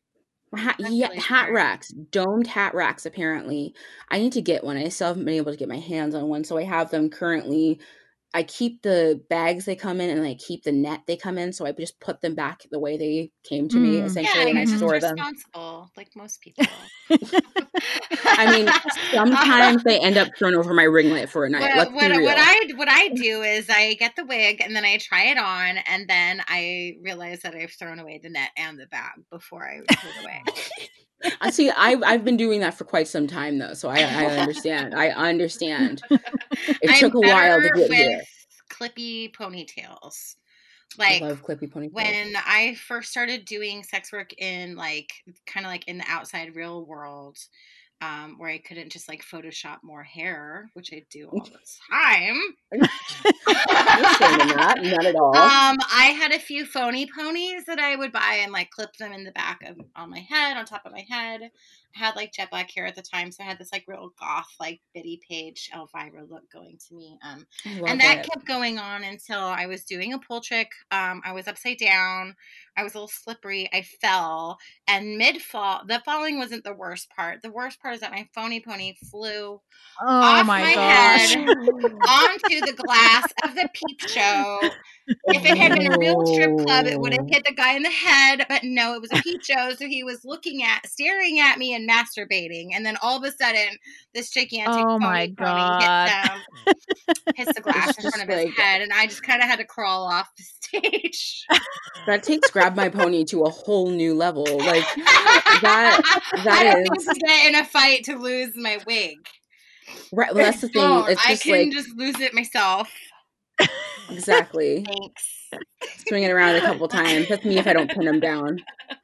Ha- That's yeah, really hat smart. racks, domed hat racks, apparently. I need to get one. I still haven't been able to get my hands on one, so I have them currently. I keep the bags they come in and I keep the net they come in, so I just put them back the way they came to me, Mm. essentially, Yeah, and I you're just store them. responsible, like most people. I mean, sometimes they end up thrown over my ring light for a night. What Let's what, be real. what I what I do is I get the wig and then I try it on and then I realize that I've thrown away the net and the bag before I throw it away. I see. I've I've been doing that for quite some time though, so I I understand. I understand. It I'm took a while to better get with here. clippy ponytails. I Like love clippy ponytails. when I first started doing sex work in like kind of like in the outside real world, um, where I couldn't just like Photoshop more hair, which I do all the time. No shame in that, not at all. Um, I had a few phony ponies that I would buy and like clip them in the back of on my head, on top of my head. I had like jet black hair at the time, so I had this like real goth, like Biddy Page Elvira look going to me. Um, I love and that it. kept going on until I was doing a pull trick. Um, I was upside down. I was a little slippery. I fell, and mid fall, the falling wasn't the worst part. The worst part is that my phony pony flew Oh off my my gosh. head onto the glass of the peep show. If it had been a real strip club, it would have hit the guy in the head, but no, it was a peep show. So he was looking at, staring at me and masturbating. And then all of a sudden, this gigantic Oh pony my pony God. hits, um, hits the glass It's in just front of like- his head. And I just kind of had to crawl off the stage. That takes Grab My Pony to a whole new level. Like that. That I don't is need to get in a fight to lose my wig. right. Well, that's the thing. Don't. It's I just can like just lose it myself. exactly Thanks. swing it around a couple times. That's me if I don't pin them down.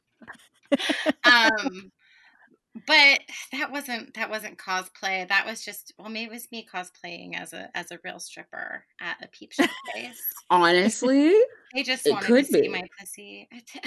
um but that wasn't that wasn't cosplay. That was just, well, maybe it was me cosplaying as a as a real stripper at a peep show place. Honestly, They just it wanted could to see be. my pussy.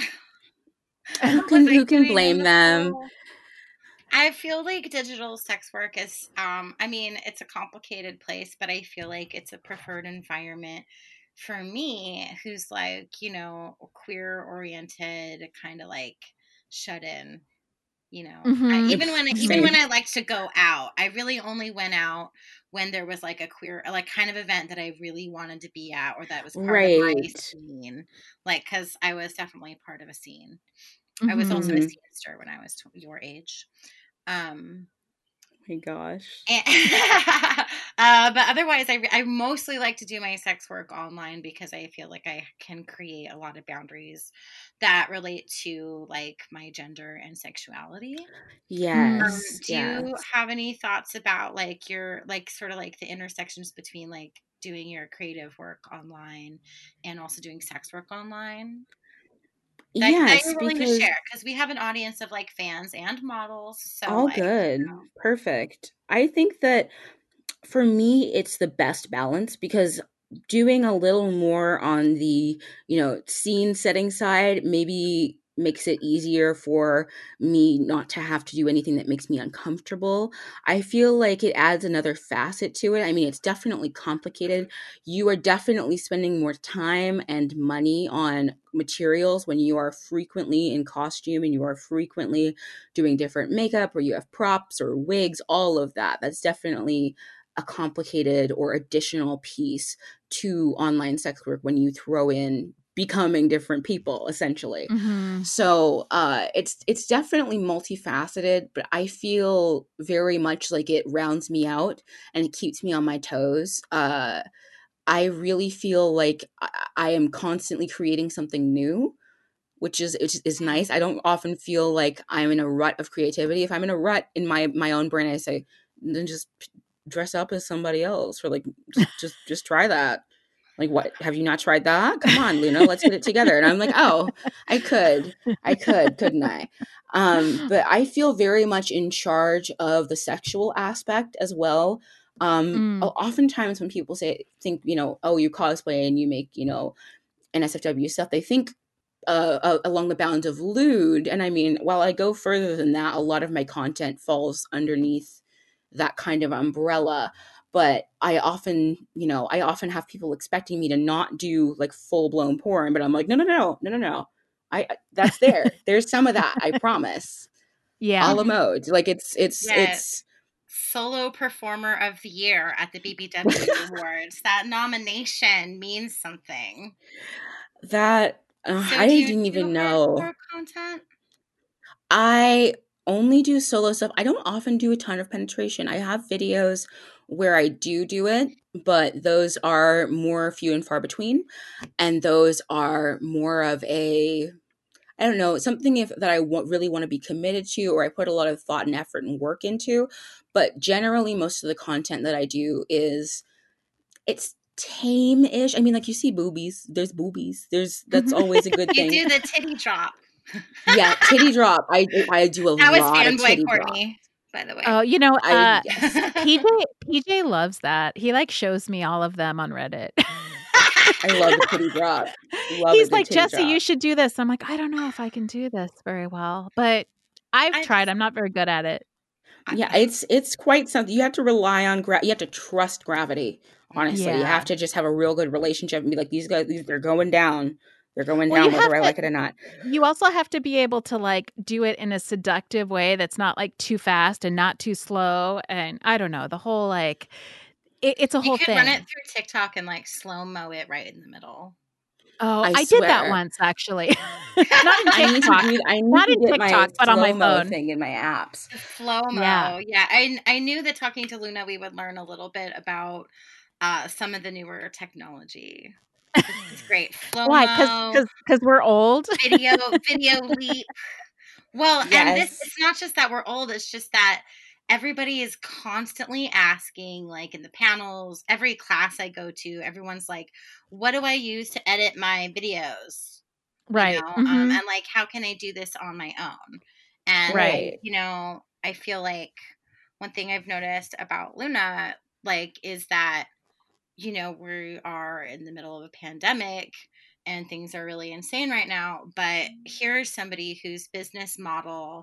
Who What can was I who can doing blame on the them? pole? I feel like digital sex work is um I mean, it's a complicated place, but I feel like it's a preferred environment for me, who's like, you know, queer oriented, kind of like shut in. You know, Mhm. I, even when even Same. when I liked to go out, I really only went out when there was like a queer, like kind of event that I really wanted to be at, or that was part of my Right. scene. Like, because I was definitely part of a scene. I was also a Mhm. scenester when I was t- your age. Um, Oh my gosh. and, uh, but otherwise, I, I mostly like to do my sex work online because I feel like I can create a lot of boundaries that relate to like my gender and sexuality. Yes. Um, do yes. you have any thoughts about like your like sort of like the intersections between like doing your creative work online and also doing sex work online? That, yes, that you're willing because to share, because we have an audience of like fans and models. So all like, good. you know. Perfect. I think that for me, it's the best balance because doing a little more on the, you know, scene setting side maybe makes it easier for me not to have to do anything that makes me uncomfortable. I feel like it adds another facet to it. I mean, it's definitely complicated. You are definitely spending more time and money on materials when you are frequently in costume and you are frequently doing different makeup or you have props or wigs, all of that. That's definitely a complicated or additional piece to online sex work when you throw in becoming different people, essentially. Mhm. So uh, it's it's definitely multifaceted, but I feel very much like it rounds me out and it keeps me on my toes. Uh, I really feel like I, I am constantly creating something new, which is which is nice. I don't often feel like I'm in a rut of creativity. If I'm in a rut in my my own brain, I say, then just dress up as somebody else, or like just just, just try that. Like, what, have you not tried that? Come on, Luna, let's get it together. And I'm like, oh, I could, I could, couldn't I? Um, but I feel very much in charge of the sexual aspect as well. Um, Mm. Oftentimes when people say, think, you know, oh, you cosplay and you make, you know, N S F W stuff, they think uh, uh, along the bounds of lewd. And I mean, while I go further than that, a lot of my content falls underneath that kind of umbrella. But I often, you know, I often have people expecting me to not do like full blown porn, but I'm like, no, no, no, no, no, no. I that's there. There's some of that, I promise. Yeah. A la mode. Like it's it's Yes. it's Solo Performer of the Year at the B B W Awards. That nomination means something. that uh, So I do you didn't do even know. hardcore content? I only do solo stuff. I don't often do a ton of penetration. I have videos where I do do it, but those are more few and far between. And those are more of a, I don't know, something if, that I w- really want to be committed to, or I put a lot of thought and effort and work into. But generally, most of the content that I do is, it's tame-ish. I mean, like you see boobies. There's boobies. There's That's always a good You thing. do the titty drop. Yeah, titty drop. I I do a That was lot of fanboy titty drop. Courtney, by the way. Oh, you know, I uh, yes. P J P J loves that. He like shows me all of them on Reddit. I love the titty drop. Love He's a good like, titty Jesse, drop. you should do this. I'm like, I don't know if I can do this very well, but I've I tried. just- I'm not very good at it. Yeah, it's it's quite something. You have to rely on gra- you have to trust gravity. Honestly, you Yeah. have to just have a real good relationship and be like, these guys, these, they're going down. They're going Well, down you whether I have to- like it or not. You also have to be able to like do it in a seductive way that's not like too fast and not too slow. And I don't know, the whole like, it, it's a You whole could thing. run it through TikTok and like slow mo it right in the middle. Oh, I I, did that swear. once actually. Not in I need to TikTok. do. I need Not to in get my TikTok, but on my slow-mo phone. thing in my apps. The slow mo. Yeah. Yeah. I I knew that talking to Luna, we would learn a little bit about uh, some of the newer technology. This is great. Slow Why? mo. Because because we're old. video video leap. Well, and this Yes. it's not just that we're old, it's just that everybody is constantly asking, like in the panels, every class I go to, everyone's like, what do I use to edit my videos? Right. You know? Mhm. Um, and like, how can I do this on my own? And Right. you know, I feel like one thing I've noticed about Luna, like, is that, you know, we are in the middle of a pandemic and things are really insane right now. But here's somebody whose business model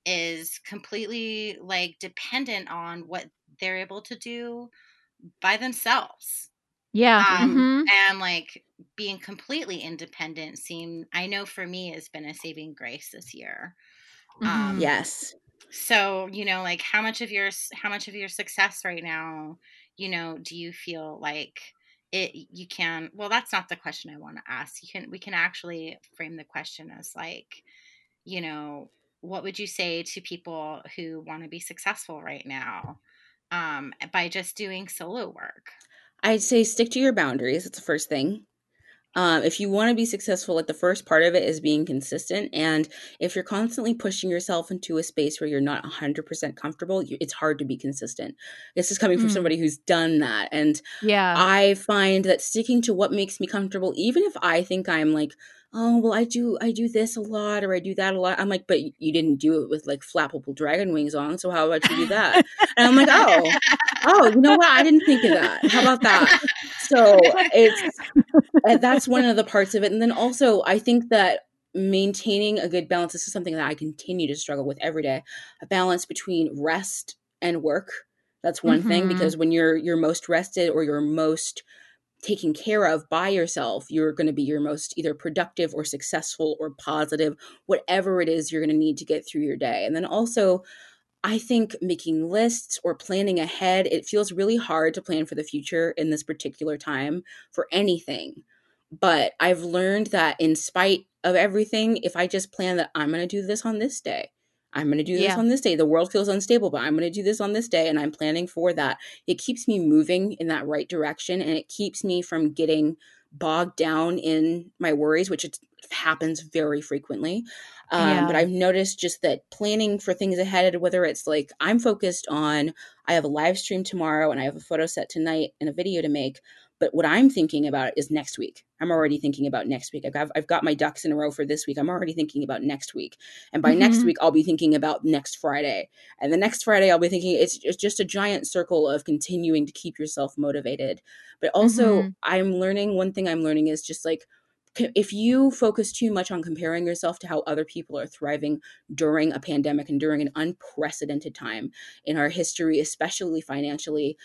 is completely like dependent on what they're able to do by themselves. Yeah. Um, Mhm. and like being completely independent seemed, I know for me, has been a saving grace this year. Um, Mhm. Yes. so, you know, like how much of your how much of your success right now, you know, do you feel like it you can well, that's not the question I want to ask. You can we can actually frame the question as like, you know, what would you say to people who want to be successful right now um by just doing solo work? I'd say stick to your boundaries. That's the first thing. Um, if you want to be successful, like the first part of it is being consistent. And if you're constantly pushing yourself into a space where you're not one hundred percent comfortable, you, it's hard to be consistent. This is coming from Mm. somebody who's done that. And Yeah. I find that sticking to what makes me comfortable, even if I think I'm like, oh, well, I do, I do this a lot or I do that a lot. I'm like, but you didn't do it with like flappable dragon wings on. So how about you do that? And I'm like, oh, oh, you know what? I didn't think of that. How about that? So it's, uh, that's one of the parts of it. And then also, I think that maintaining a good balance, this is something that I continue to struggle with every day, a balance between rest and work. That's one thing, Mhm. because when you're you're most rested or you're most taken care of by yourself, you're going to be your most either productive or successful or positive, whatever it is you're going to need to get through your day. And then also, I think making lists or planning ahead, it feels really hard to plan for the future in this particular time for anything. But I've learned that in spite of everything, if I just plan that I'm going to do this on this day, I'm going to do this Yeah. on this day, the world feels unstable, but I'm going to do this on this day, and I'm planning for that. It keeps me moving in that right direction, and it keeps me from getting bogged down in my worries, which it happens very frequently. Um, Yeah. But I've noticed just that planning for things ahead, whether it's like I'm focused on, I have a live stream tomorrow and I have a photo set tonight and a video to make. But what I'm thinking about is next week. I'm already thinking about next week. I've got, I've got my ducks in a row for this week. I'm already thinking about next week. And by next Mhm. week, I'll be thinking about next Friday. And the next Friday, I'll be thinking it's, it's just a giant circle of continuing to keep yourself motivated. But also, Mhm. I'm learning, one thing I'm learning is just like, c- if you focus too much on comparing yourself to how other people are thriving during a pandemic and during an unprecedented time in our history, especially financially,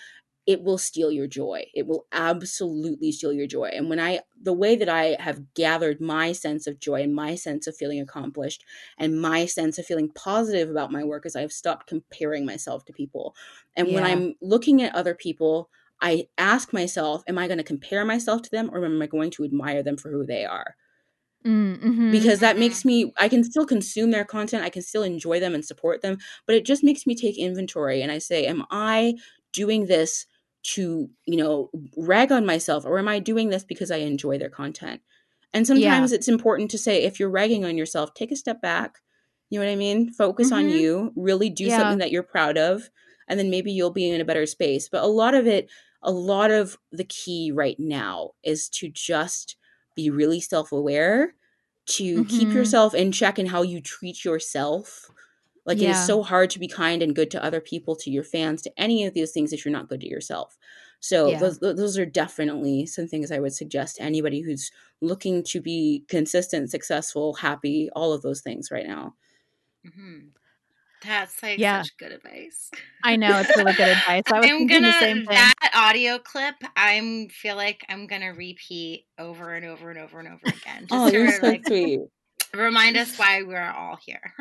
it will steal your joy. It will absolutely steal your joy. And when I, the way that I have gathered my sense of joy and my sense of feeling accomplished and my sense of feeling positive about my work is I've stopped comparing myself to people. And when Yeah. I'm looking at other people, I ask myself, am I going to compare myself to them or am I going to admire them for who they are? Mm-hmm. Because that makes me, I can still consume their content. I can still enjoy them and support them, but it just makes me take inventory. And I say, am I doing this to, you know, rag on myself, or am I doing this because I enjoy their content? And sometimes Yeah. it's important to say, if you're ragging on yourself, take a step back. You know what I mean? Focus on Mhm. you, really do Yeah. something that you're proud of, and then maybe you'll be in a better space. But a lot of it, a lot of the key right now is to just be really self-aware, to keep Mhm. yourself in check in how you treat yourself. Like, it is Yeah. so hard to be kind and good to other people, to your fans, to any of these things if you're not good to yourself. So Yeah. those those are definitely some things I would suggest to anybody who's looking to be consistent, successful, happy, all of those things right now. Mm-hmm. That's like Yeah. such good advice. I know, it's really good advice. I was I'm thinking gonna the same thing. that audio clip. I'm feel like I'm gonna repeat over and over and over and over again, just Oh, to you're so like sweet. remind us why we're all here.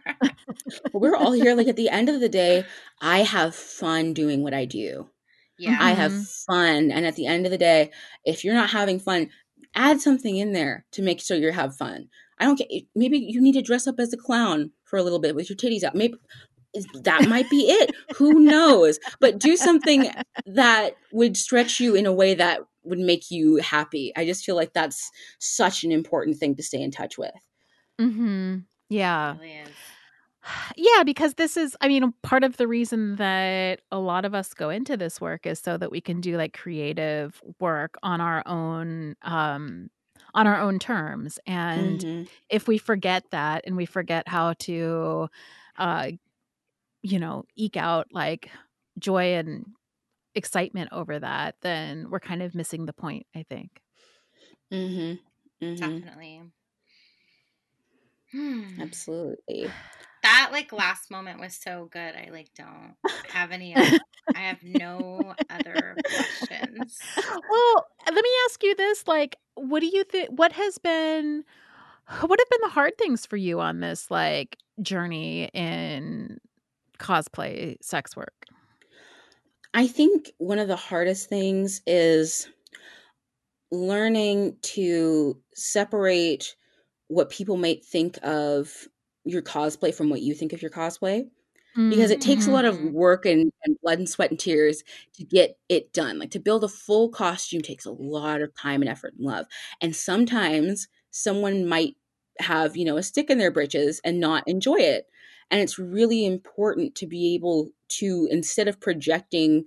Well, we're all here. Like, at the end of the day, I have fun doing what I do. Yeah. I have Mhm. fun. And at the end of the day, if you're not having fun, add something in there to make sure you have fun. I don't get, maybe you need to dress up as a clown for a little bit with your titties out. Maybe that might be it. Who knows? But do something that would stretch you in a way that would make you happy. I just feel like that's such an important thing to stay in touch with. Mhm. Yeah. It really is. Yeah, because this is, I mean, part of the reason that a lot of us go into this work is so that we can do like creative work on our own um on our own terms. And Mm-hmm. if we forget that and we forget how to uh you know, eke out like joy and excitement over that, then we're kind of missing the point, I think. Mm-hmm. Mm-hmm. Definitely. Hmm. Absolutely. That like last moment was so good. I like don't have any other. I have no other questions. Well, let me ask you this, like, what do you think, what has been, what have been the hard things for you on this, like, journey in cosplay sex work? I think one of the hardest things is learning to separate what people might think of your cosplay from what you think of your cosplay. Because Mm, it takes a lot of Mhm. work and, and blood and sweat and tears to get it done. Like, to build a full costume takes a lot of time and effort and love. And sometimes someone might have, you know, a stick in their britches and not enjoy it. And it's really important to be able to, instead of projecting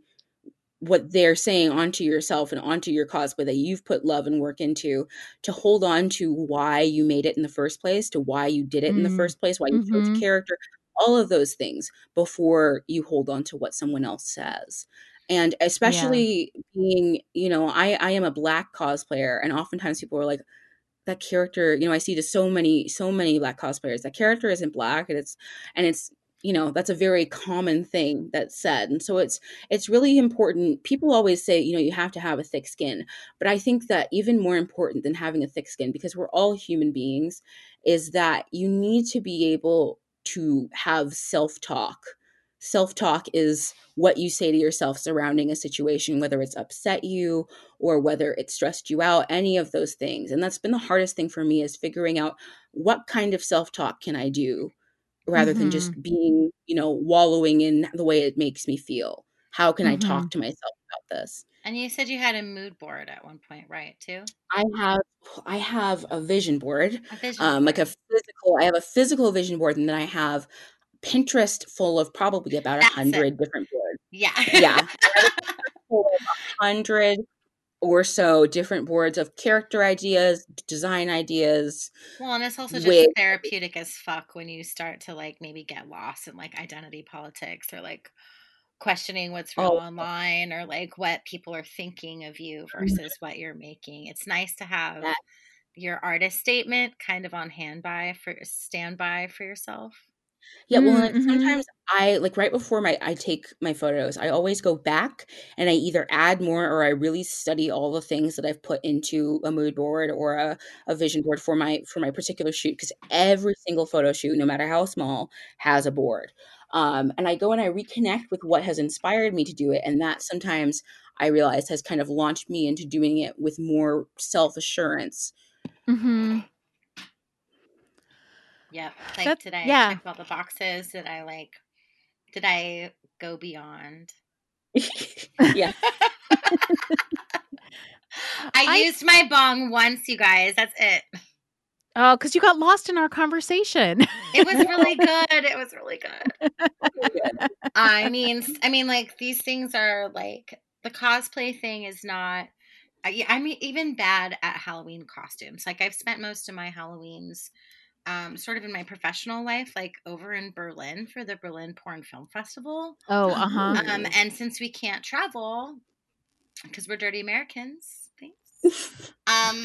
what they're saying onto yourself and onto your cosplay that you've put love and work into, to hold on to why you made it in the first place, to why you did it in the mm, first place, why you chose a mhm. character, all of those things before you hold on to what someone else says. And Yeah. especially being, you know, I, I am a Black cosplayer, and oftentimes people are like, that character, you know, I see this so many, so many Black cosplayers, that character isn't Black, and it's, and it's, you know, that's a very common thing that's said. And so it's, it's really important. People always say, you know, you have to have a thick skin, but I think that even more important than having a thick skin, because we're all human beings, is that you need to be able to have self-talk. Self-talk is what you say to yourself surrounding a situation, whether it's upset you or whether it stressed you out, any of those things. And that's been the hardest thing for me, is figuring out what kind of self-talk can I do rather than Mhm. just being, you know, wallowing in the way it makes me feel. How can I talk Mhm. to myself about this? And you said you had a mood board at one point, right? Too I have I have a vision board, a vision um, like a board. physical. I have a physical vision board, and then I have Pinterest full of probably about a That's it. hundred different boards. Yeah. Yeah, I have a full of a hundred or so different boards of character ideas, design ideas, Well, and it's also just with therapeutic as fuck when you start to like maybe get lost in like identity politics, or like questioning what's real all. online, or like what people are thinking of you versus what you're making. It's nice to have That your artist statement kind of on hand by for standby for yourself. Yeah, well, and Mm-hmm. sometimes I like right before my I take my photos, I always go back and I either add more or I really study all the things that I've put into a mood board or a, a vision board for my for my particular shoot, because every single photo shoot, no matter how small, has a board. Um, and I go and I reconnect with what has inspired me to do it, and that sometimes I realize has kind of launched me into doing it with more self assurance. Mm-hmm. Yep. Like, That's did I yeah. check all the boxes? Did I like, did I go beyond? Yeah. I, I used my bong once, you guys. That's it. oh, because you got lost in our conversation. It was really good. It was really good. I mean, I mean, like these things are like the cosplay thing is not. I, I'm even bad at Halloween costumes. Like I've spent most of my Halloweens, um, sort of in my professional life, like over in Berlin for the Berlin Porn Film Festival. Oh, uh-huh. Um, and since we can't travel because we're dirty Americans, thanks. Um,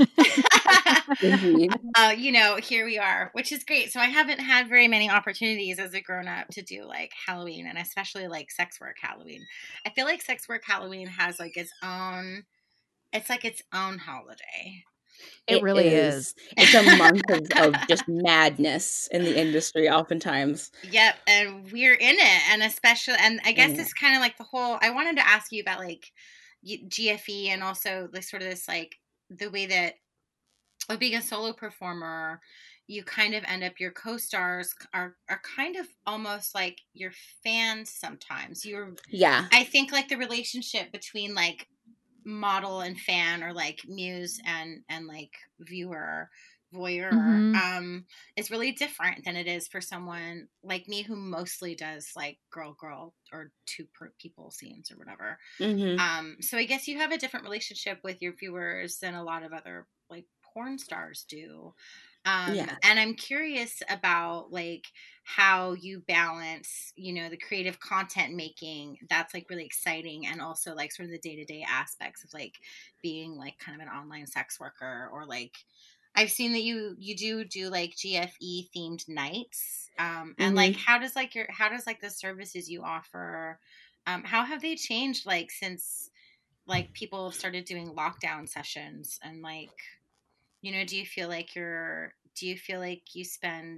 uh, you know, here we are, which is great. So I haven't had very many opportunities as a grown up to do like Halloween, and especially like sex work Halloween. I feel like sex work Halloween has like its own, it's like its own holiday. It, it really is. is. It's a month of, of just madness in the industry oftentimes. Yep. And we're in it. And especially, and I guess yeah. It's kind of like the whole, I wanted to ask you about like G F E and also like sort of this, like the way that of being a solo performer, you kind of end up, your co-stars are, are kind of almost like your fans sometimes. You're, yeah. I think like the relationship between like model and fan, or like muse and, and like viewer, voyeur, mm-hmm. um, is really different than it is for someone like me who mostly does like girl, girl or two per people scenes or whatever. Mm-hmm. Um, so I guess you have a different relationship with your viewers than a lot of other like porn stars do. Um, yeah. And I'm curious about like how you balance, you know, the creative content making that's like really exciting, and also like sort of the day-to-day aspects of like being like kind of an online sex worker, or like I've seen that you you do do like G F E themed nights. Um, and mm-hmm. like how does like your how does like the services you offer, um, how have they changed like since like people have started doing lockdown sessions? And like, you know, do you feel like you're, do you feel like you spend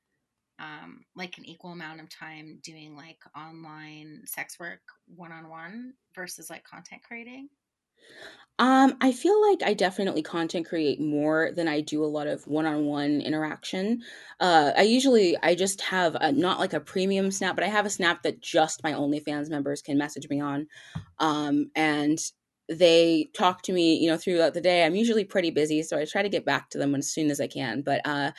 um, like an equal amount of time doing like online sex work one-on-one versus like content creating? Um, I feel like I definitely content create more than I do a lot of one-on-one interaction. Uh, I usually, I just have a, not like a premium snap, but I have a snap that just my OnlyFans members can message me on. Um, and they talk to me, you know, throughout the day. I'm usually pretty busy, so I try to get back to them as soon as I can. But uh,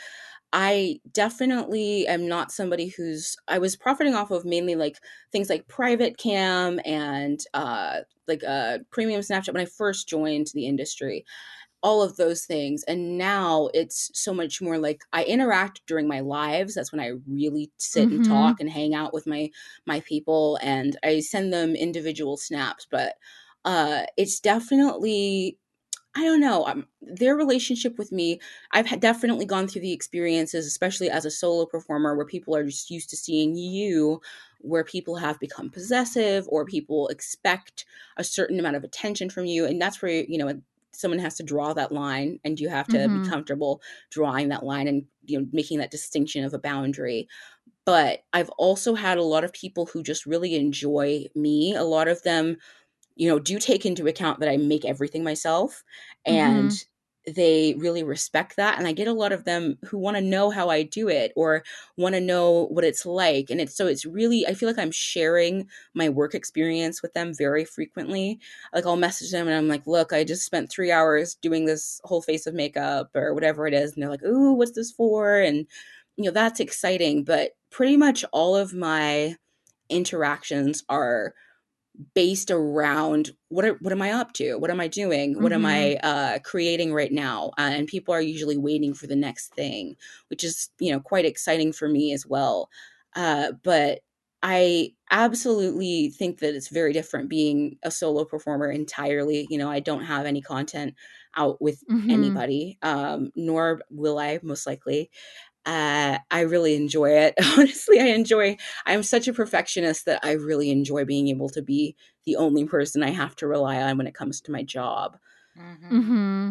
I definitely am not somebody who's, I was profiting off of mainly like things like Private Cam and uh, like a premium Snapchat when I first joined the industry, all of those things. And now it's so much more like I interact during my lives. That's when I really sit mm-hmm. and talk and hang out with my, my people, and I send them individual snaps. But uh, it's definitely, I don't know, um, their relationship with me, I've had definitely gone through the experiences, especially as a solo performer, where people are just used to seeing you, where people have become possessive or people expect a certain amount of attention from you. And that's where, you know, someone has to draw that line, and you have to mm-hmm. be comfortable drawing that line and, you know, making that distinction of a boundary. But I've also had a lot of people who just really enjoy me. A lot of them, you know, do take into account that I make everything myself, and mm-hmm. they really respect that. And I get a lot of them who want to know how I do it or want to know what it's like. And it's, so it's really, I feel like I'm sharing my work experience with them very frequently. Like I'll message them and I'm like, look, I just spent three hours doing this whole face of makeup or whatever it is. And they're like, ooh, what's this for? And, you know, that's exciting. But pretty much all of my interactions are based around what are, what am I up to? What am I doing? What mm-hmm. am I uh, creating right now? Uh, and people are usually waiting for the next thing, which is, you know, quite exciting for me as well. Uh, but I absolutely think that it's very different being a solo performer entirely. You know, I don't have any content out with mm-hmm. anybody, um, nor will I most likely. Uh, I really enjoy it. Honestly, I enjoy, I'm such a perfectionist that I really enjoy being able to be the only person I have to rely on when it comes to my job. Mm-hmm.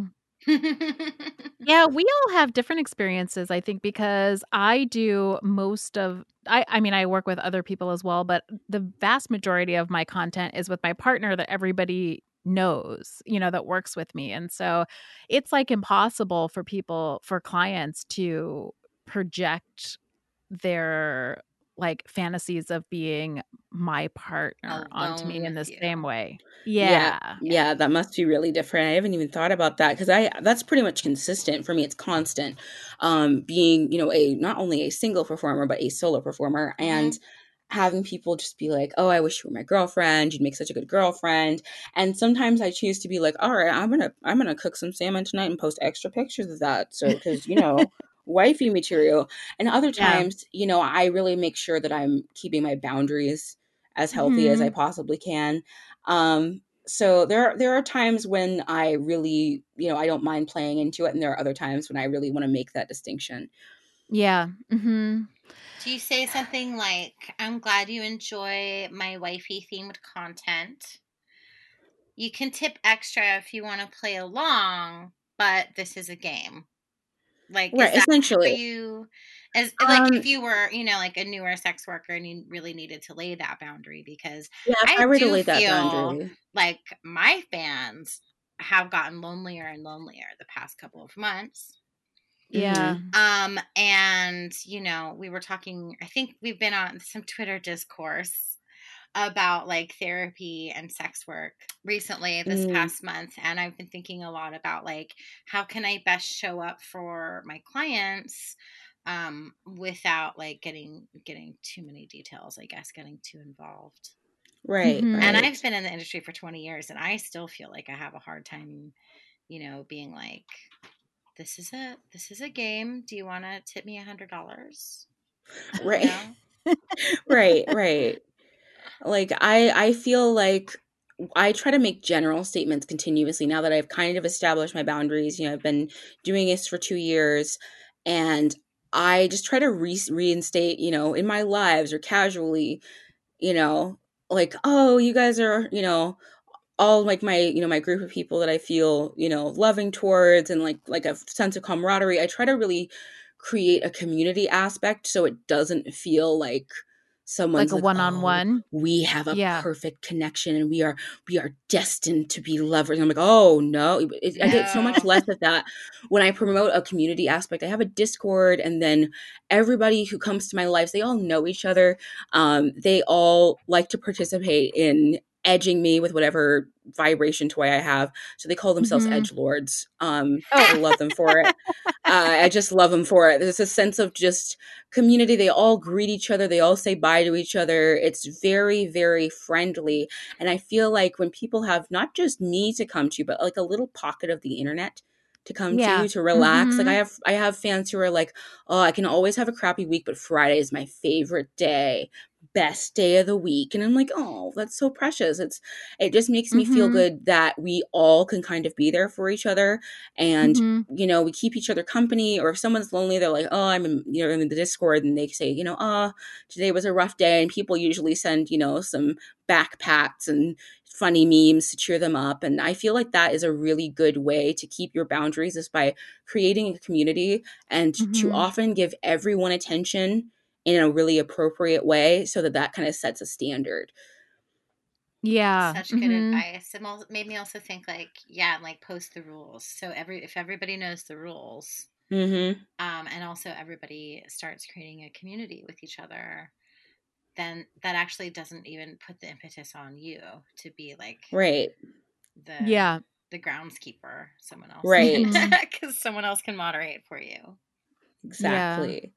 Yeah, we all have different experiences, I think, because I do most of I I mean, I work with other people as well, but the vast majority of my content is with my partner that everybody knows, you know, that works with me. And so it's like impossible for people for clients to project their like fantasies of being my partner onto me Alone in the with you. same way. Yeah, Yeah. yeah, that must be really different. I haven't even thought about that because I that's pretty much consistent for me. It's constant. Um, being, you know, a not only a single performer but a solo performer, and having people just be like, "Oh, I wish you were my girlfriend. You'd make such a good girlfriend." And sometimes I choose to be like, "All right, I'm gonna I'm gonna cook some salmon tonight and post extra pictures of that." So because you know, wifey material. And other Yeah. times, you know, I really make sure that I'm keeping my boundaries as healthy as I Mhm. possibly can. Um, so there there are times when I really, you know, I don't mind playing into it, and there are other times when I really want to make that distinction. Yeah. Mhm. Do you say something like, I'm glad you enjoy my wifey themed content. You can tip extra if you want to play along, but this is a game. Like, Right, is that how essentially. you, as like Um, if you were, you know, like a newer sex worker and you really needed to lay that boundary? Because yeah, if I I were to do lay that feel boundary. like my fans have gotten lonelier and lonelier the past couple of months. Yeah. Mhm. Um, and you know, we were talking, I think we've been on some Twitter discourse about like therapy and sex work recently this Mm, past month, and I've been thinking a lot about like how can I best show up for my clients um without like getting getting too many details, I guess, getting too involved. right, Mhm. And right. I've been in the industry for twenty years and I still feel like I have a hard time, you know, being like, this is a this is a game. Do you want to tip me a hundred dollars? You Right. know? Right, right. Like I I feel like I try to make general statements continuously now that I've kind of established my boundaries. You know, I've been doing this for two years, and I just try to re- reinstate, you know, in my lives or casually, you know, like, oh, you guys are, you know, all like my, you know, my group of people that I feel, you know, loving towards, and like like a sense of camaraderie. I try to really create a community aspect so it doesn't feel like Like someone's a like, oh, one-on-one? we have a Yeah. perfect connection and we are we are destined to be lovers. And I'm like, oh no. It, I get so much No. less of that when I promote a community aspect. I have a Discord, and then everybody who comes to my lives, they all know each other. Um, they all like to participate in edging me with whatever vibration toy I have. So they call themselves Mhm. edge lords. Um, I Oh. love them for it. Uh, I just love them for it. There's a sense of just community. They all greet each other. They all say bye to each other. It's very, very friendly. And I feel like when people have not just me to come to, but like a little pocket of the internet to come Yeah. to to relax. Like I Mhm. have I have fans who are like, oh, I can always have a crappy week, but Friday is my favorite day. Best day of the week. And I'm like, oh, that's so precious. It's it just makes me feel Mhm. good that we all can kind of be there for each other, and Mhm. you know, we keep each other company. Or if someone's lonely, they're like, oh, I'm in, you know, in the Discord, and they say, you know, oh, today was a rough day. And people usually send, you know, some backpats and funny memes to cheer them up. And I feel like that is a really good way to keep your boundaries, is by creating a community and to Mhm. often give everyone attention in a really appropriate way, so that that kind of sets a standard. Yeah. Such good Mhm. advice. It al- made me also think like, yeah, like post the rules. So every if everybody knows the rules, Mm-hmm. um, and also everybody starts creating a community with each other, then that actually doesn't even put the impetus on you to be like Right. the Yeah. the groundskeeper. Someone else, Right. Mhm. because someone else can moderate for you. Yeah. Exactly.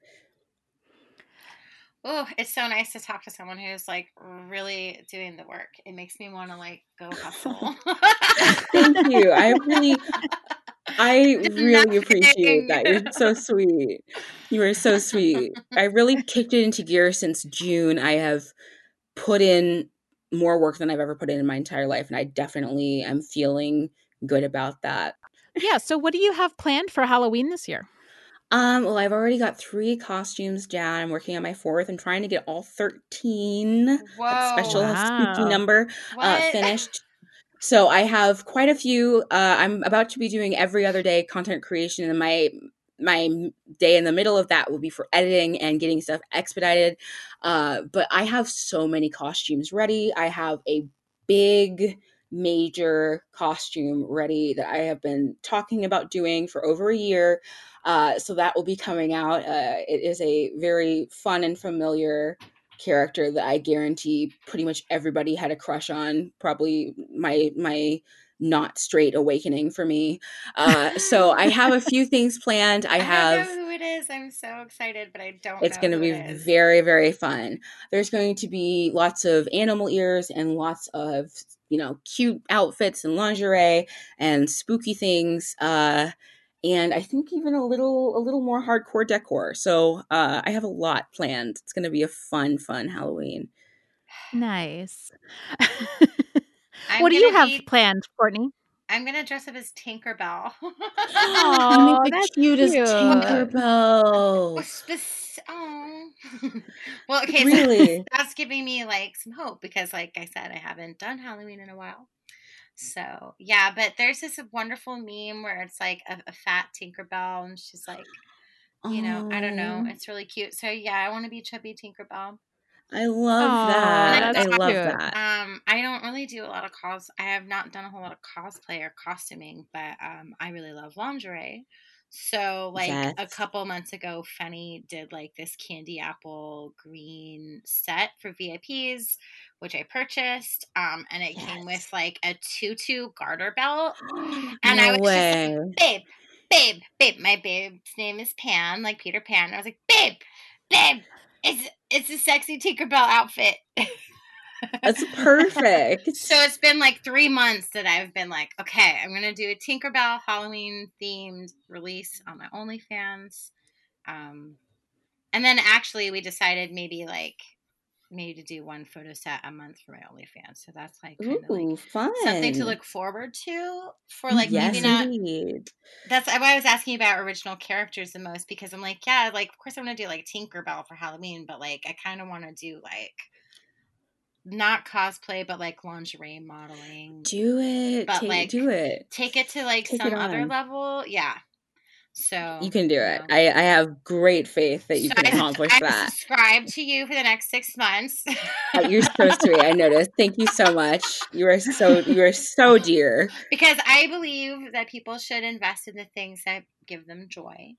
Oh, it's so nice to talk to someone who's like really doing the work. It makes me want to like go hustle. Thank you. I really, I Do really appreciate nothing. that. You're so sweet. You are so sweet. I really kicked it into gear since June. I have put in more work than I've ever put in in my entire life, and I definitely am feeling good about that. Yeah, so what do you have planned for Halloween this year? Um, well, I've already got three costumes down. I'm working on my fourth. I'm trying to get all thirteen, that Whoa. special spooky Wow. number, uh, What? finished. So I have quite a few. Uh, I'm about to be doing every other day content creation, and my my day in the middle of that will be for editing and getting stuff expedited. Uh, but I have so many costumes ready. I have a big major costume ready that I have been talking about doing for over a year. Uh, so that will be coming out. Uh, it is a very fun and familiar character that I guarantee pretty much everybody had a crush on. Probably my my not straight awakening for me. Uh, so I have a few things planned. I I have. don't know who it is. I'm so excited, but I don't It's know going to who be it is. very, very fun. There's going to be lots of animal ears and lots of, you know, cute outfits and lingerie and spooky things. Uh, and I think even a little, a little more hardcore decor. So uh, I have a lot planned. It's going to be a fun, fun Halloween. Nice. I'm What do you gonna have be- planned, Courtney? I'm gonna dress up as Tinkerbell. You make Oh, the that's cutest cute. Tinkerbell. Well, spec- oh. Well, okay, Really? so that's giving me like some hope because, like I said, I haven't done Halloween in a while. So yeah, but there's this wonderful meme where it's like a, a fat Tinkerbell, and she's like, you know, I don't know, Oh, it's really cute. So yeah, I want to be chubby Tinkerbell. I love Aw, that. that's I love cute. that. Um, I don't really do a lot of cos. I have not done a whole lot of cosplay or costuming, but um, I really love lingerie. So, like Yes. a couple months ago, Fenny did like this candy apple green set for V I Ps, which I purchased. Um, and it came with Yes. like a tutu garter belt, and No I was way. just like, babe, babe, babe. My babe's name is Pan, like Peter Pan. And I was like, babe, babe, it's it's a sexy Tinkerbell outfit. That's perfect. So it's been like three months that I've been like, okay, I'm gonna do a Tinkerbell Halloween themed release on my OnlyFans, um, and then actually we decided maybe like maybe to do one photo set a month for my OnlyFans. So that's like kind of Ooh, like fun. something to look forward to for like Yes, maybe not. indeed. That's why I was asking about original characters the most because I'm like, yeah, like of course I want to do like Tinkerbell for Halloween, but like I kind of want to do like. Not cosplay, but like lingerie modeling. Do it. But take, like, do it. Take it to like Take some it other on. level. Yeah. So You can do you it. know. I, I have great faith that you So can I, accomplish I that. subscribe to you for the next six months. Uh, You're so sweet. I noticed. Thank you so much. You are so you are so dear. Because I believe that people should invest in the things that give them joy.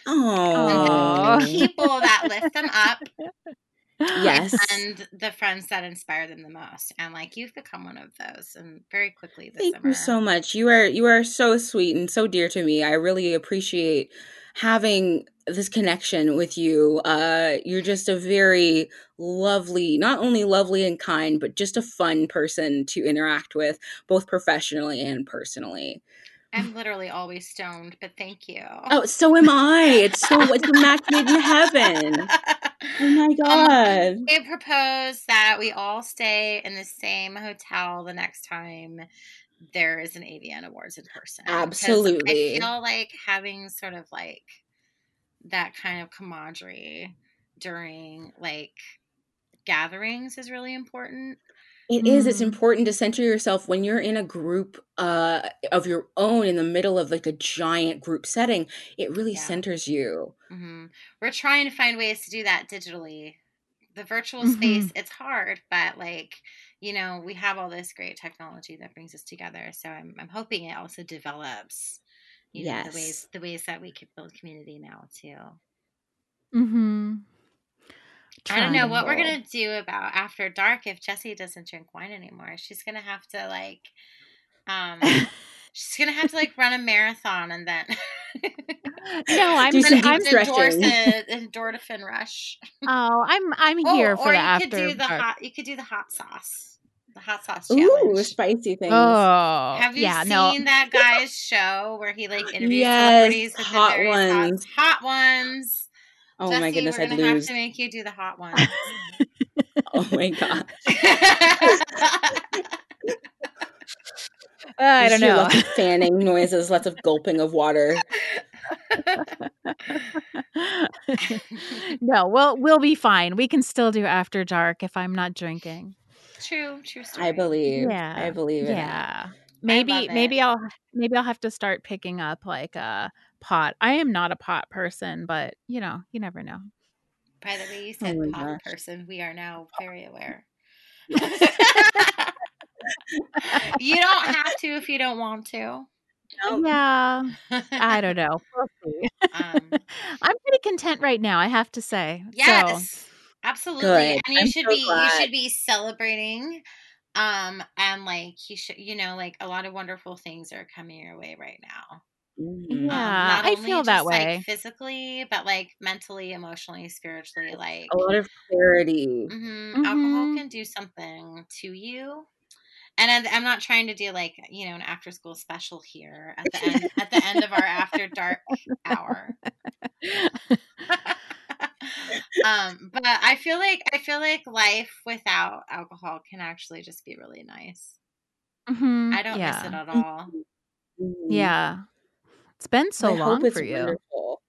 Oh, The people that lift them up. Yes. And the friends that inspire them the most. And like you've become one of those and very quickly this Thank summer. you so much. You are you are so sweet and so dear to me. I really appreciate having this connection with you. Uh you're just a very lovely, not only lovely and kind, but just a fun person to interact with, both professionally and personally. I'm literally always stoned, but thank you. Oh, so am I. It's so it's a match made in heaven. Oh my god. Um, we propose that we all stay in the same hotel the next time there is an A V N Awards in person. 'Cause Absolutely. I feel like having sort of like that kind of camaraderie during like gatherings is really important. It is. It's Mm. important to center yourself when you're in a group uh, of your own in the middle of like a giant group setting. It really Yeah. centers you. hmm We're trying to find ways to do that digitally. The virtual Mhm. space, it's hard, but like, you know, we have all this great technology that brings us together. So I'm, I'm hoping it also develops, you know, the ways Yes. the ways that we could build community now too. Mm-hmm. I don't know what we're Wonderful. gonna do about After Dark if Jessie doesn't drink wine anymore. She's gonna have to like, um, she's gonna have to like run a marathon and then No, I'm Do some then deep endorse stretching. a, a Endorphin rush. oh, I'm I'm Oh, here for or the you after could do the dark. hot. You could do the hot sauce, the hot sauce Ooh, challenge. spicy things. Oh, Have you yeah, seen no. that guy's show where he like interviews Yes, celebrities with the hot various hot, ones. hot ones? Oh Jessie, my goodness, we're I'd gonna have lose. to make you do the hot ones. Oh my god. I You don't hear know. lots of fanning noises, lots of gulping of water. No, we'll we'll be fine. We can still do After Dark if I'm not drinking. True, true story. I believe. Yeah. I believe in it. Yeah. Maybe love maybe it. I'll maybe I'll have to start picking up like a pot. I am not a pot person, but you know, you never know. By the way, you Oh said my pot gosh. person. We are now very aware. You don't have to if you don't want to. Yeah. I don't know. We'll see. Um, I'm pretty content right now, I have to say. So yes, absolutely. Good. And you I'm should so be you glad. should be celebrating. Um, and like you should, you know, like a lot of wonderful things are coming your way right now. Mhm. yeah, Um, not I only feel just that like way. physically, but like mentally, emotionally, spiritually. Like, A lot of clarity. mhm, Mhm. alcohol can do something to you. And I'm- I'm not trying to do like you know an after school special here at the end at the end of our after dark hour. um, but I feel like I feel like life without alcohol can actually just be really nice. Mhm. I don't miss it Yeah. at all. Mhm. Yeah. It's been so I hope long it's for you. wonderful.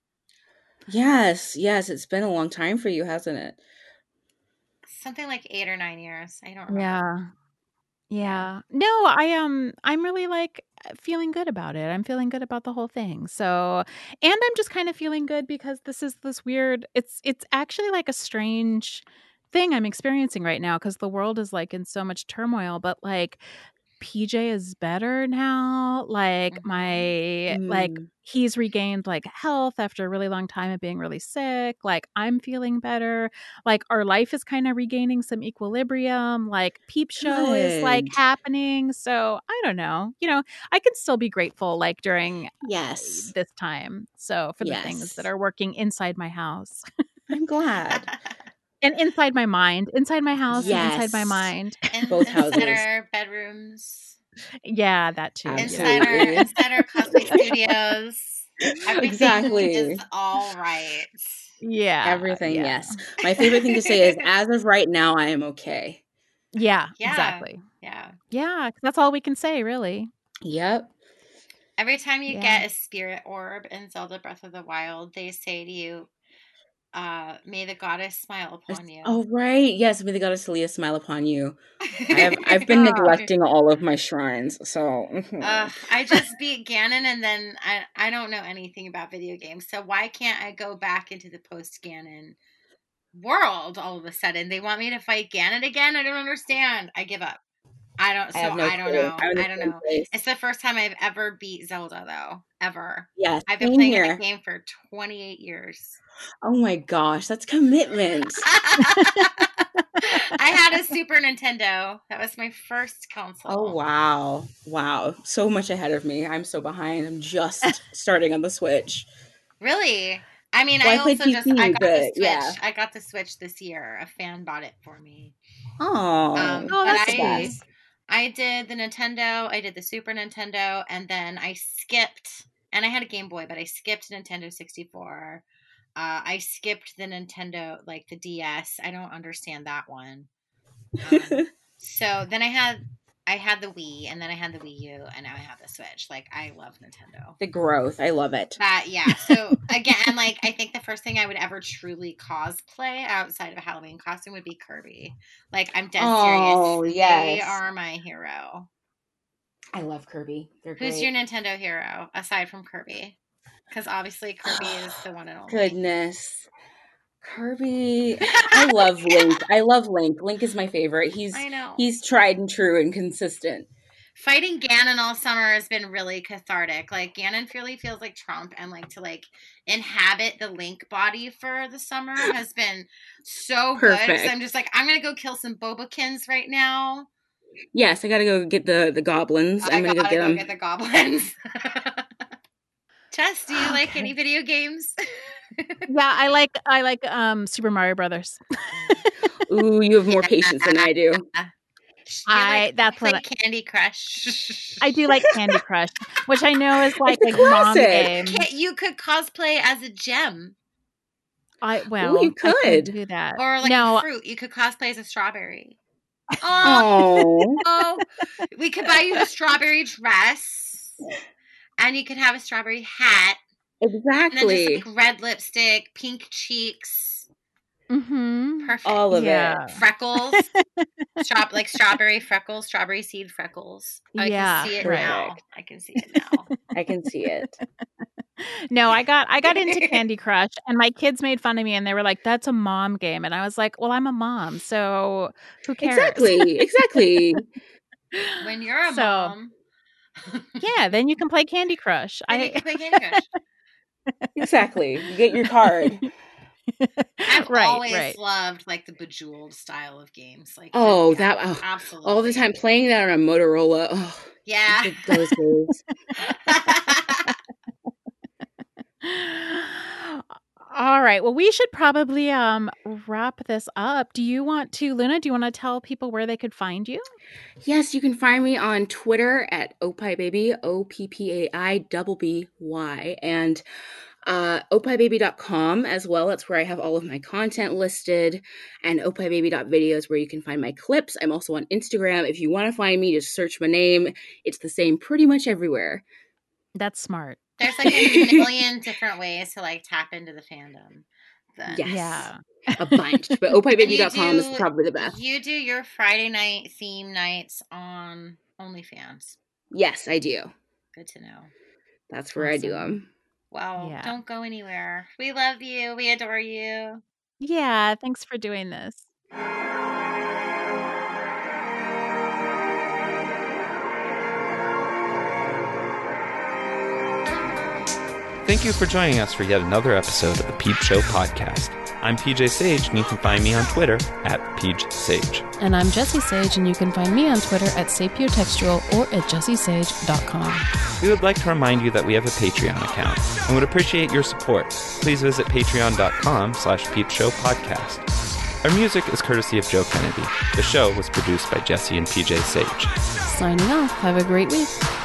Yes, yes, it's been a long time for you, hasn't it? Something like eight or nine years. I don't remember. Yeah. Yeah. No, I um I'm really like feeling good about it. I'm feeling good about the whole thing. So, and I'm just kind of feeling good because this is this weird it's it's actually like a strange thing I'm experiencing right now because the world is like in so much turmoil, but like P J is better now. Like Mhm. my like Mm. he's regained like health after a really long time of being really sick. Like I'm feeling better. Like our life is kind of regaining some equilibrium. Like Peep Show is like Good. happening. So I don't know. You know, I can still be grateful like during Yes. this time. So for the things Yes. that are working inside my house. I'm glad. And inside my mind. Inside my house and inside my Yes. mind. In, Both inside houses. our bedrooms, Yeah, that too. inside our Absolutely. inside our cosplay studios, everything Exactly. is all right. Yeah. Everything, yeah. yes. My favorite thing to say is, as of right now, I am okay. Yeah, Yeah. exactly. Yeah. Yeah, 'cause that's all we can say, really. Yep. Every time you Yeah. get a spirit orb in Zelda Breath of the Wild, they say to you, uh, may the goddess smile upon you. Oh, right. Yes, may the goddess Celia smile upon you. I have, I've been neglecting all of my shrines, so. mhm. Uh, I just beat Ganon, and then I I don't know anything about video games, so why can't I go back into the post Ganon world all of a sudden? They want me to fight Ganon again? I don't understand. I give up. I don't. So I have no I don't clue. know. I'm in the I don't same know. place. It's the first time I've ever beat Zelda, though. Ever. Yes, I've been same playing here. that game for twenty-eight years. Oh my gosh, that's commitment. I had a Super Nintendo. That was my first console. Oh wow. Wow. So much ahead of me. I'm so behind. I'm just starting on the Switch. Really? I mean, Well, I I played also just P C, I got the but Switch. yeah. I got the Switch this year. A fan bought it for me. Oh, Um, Oh, but that's the I best. I did the Nintendo, I did the Super Nintendo, and then I skipped, and I had a Game Boy, but I skipped Nintendo sixty-four. Uh, I skipped the Nintendo, like the D S. I don't understand that one. Um, so then I had I had the Wii, and then I had the Wii U, and now I have the Switch. Like I love Nintendo. The growth. I love it. That yeah. So again, like I think the first thing I would ever truly cosplay outside of a Halloween costume would be Kirby. Like I'm dead Oh, serious. yes. They are my hero. I love Kirby. They're Who's great. your Nintendo hero aside from Kirby? Because obviously Kirby is the one and only. Goodness. Kirby. I love Link. I love Link. Link is my favorite. He's I know. he's tried and true and consistent. Fighting Ganon all summer has been really cathartic. Like Ganon really feels like Trump, and like to like inhabit the Link body for the summer has been so good. 'Cause Perfect. I'm just like, I'm gonna go kill some Bobokins right now. Yes, I gotta go get the, the goblins. I I'm gonna go gotta get go them. get the goblins. Tess, do you like Okay. any video games? Yeah, I like I like um Super Mario Brothers. Ooh, you have more patience than I do. You I like that's play what I, Candy Crush. I do like Candy Crush, which I know is like It's a a mom classic. game. Can't- you could cosplay as a gem I well, you I couldn't could. do that. or like no, a fruit. You could cosplay as a strawberry. Oh, Oh. oh, we could buy you the strawberry dress, and you could have a strawberry hat. Exactly. And then just like red lipstick, pink cheeks. Mm-hmm. Perfect. All of Yeah. it. Freckles. Straw- like strawberry freckles, strawberry seed freckles. I Yeah, can see it right. now. I can see it now. I can see it. No, I got I got into Candy Crush, and my kids made fun of me, and they were like, "That's a mom game," and I was like, "Well, I'm a mom, so who cares?" Exactly. Exactly. When you're a So, mom. Yeah, then you can play Candy Crush. Then I you can play Candy Crush. Exactly. You get your card. I've right, always right. loved like the Bejeweled style of games. Like Oh, yeah, that oh, absolutely all the time playing that on a Motorola. Oh, Yeah. those days. All right. Well, we should probably um wrap this up. Do you want to, Luna? Do you want to tell people where they could find you? Yes, you can find me on Twitter at opaibaby, O P P A I B B Y, and uh, opie baby dot com as well. That's where I have all of my content listed, and opie baby dot video is where you can find my clips. I'm also on Instagram. If you want to find me, just search my name. It's the same pretty much everywhere. That's smart. There's like a million different ways to like tap into the fandom. Then. Yes. Yeah. A bunch. But opie baby dot com do, is probably the best. You do your Friday night theme nights on OnlyFans. Yes, I do. Good to know. That's where awesome. I do them. Well, yeah. Don't go anywhere. We love you. We adore you. Yeah. Thanks for doing this. Thank you for joining us for yet another episode of the Peep Show podcast. I'm P J Sage, and you can find me on Twitter at PeachSage. And I'm Jessie Sage, and you can find me on Twitter at sapiotextual or at jessie sage dot com. We would like to remind you that we have a Patreon account and would appreciate your support. Please visit patreon.com slash peepshowpodcast. Our music is courtesy of Joe Kennedy. The show was produced by Jessie and P J Sage. Signing off. Have a great week.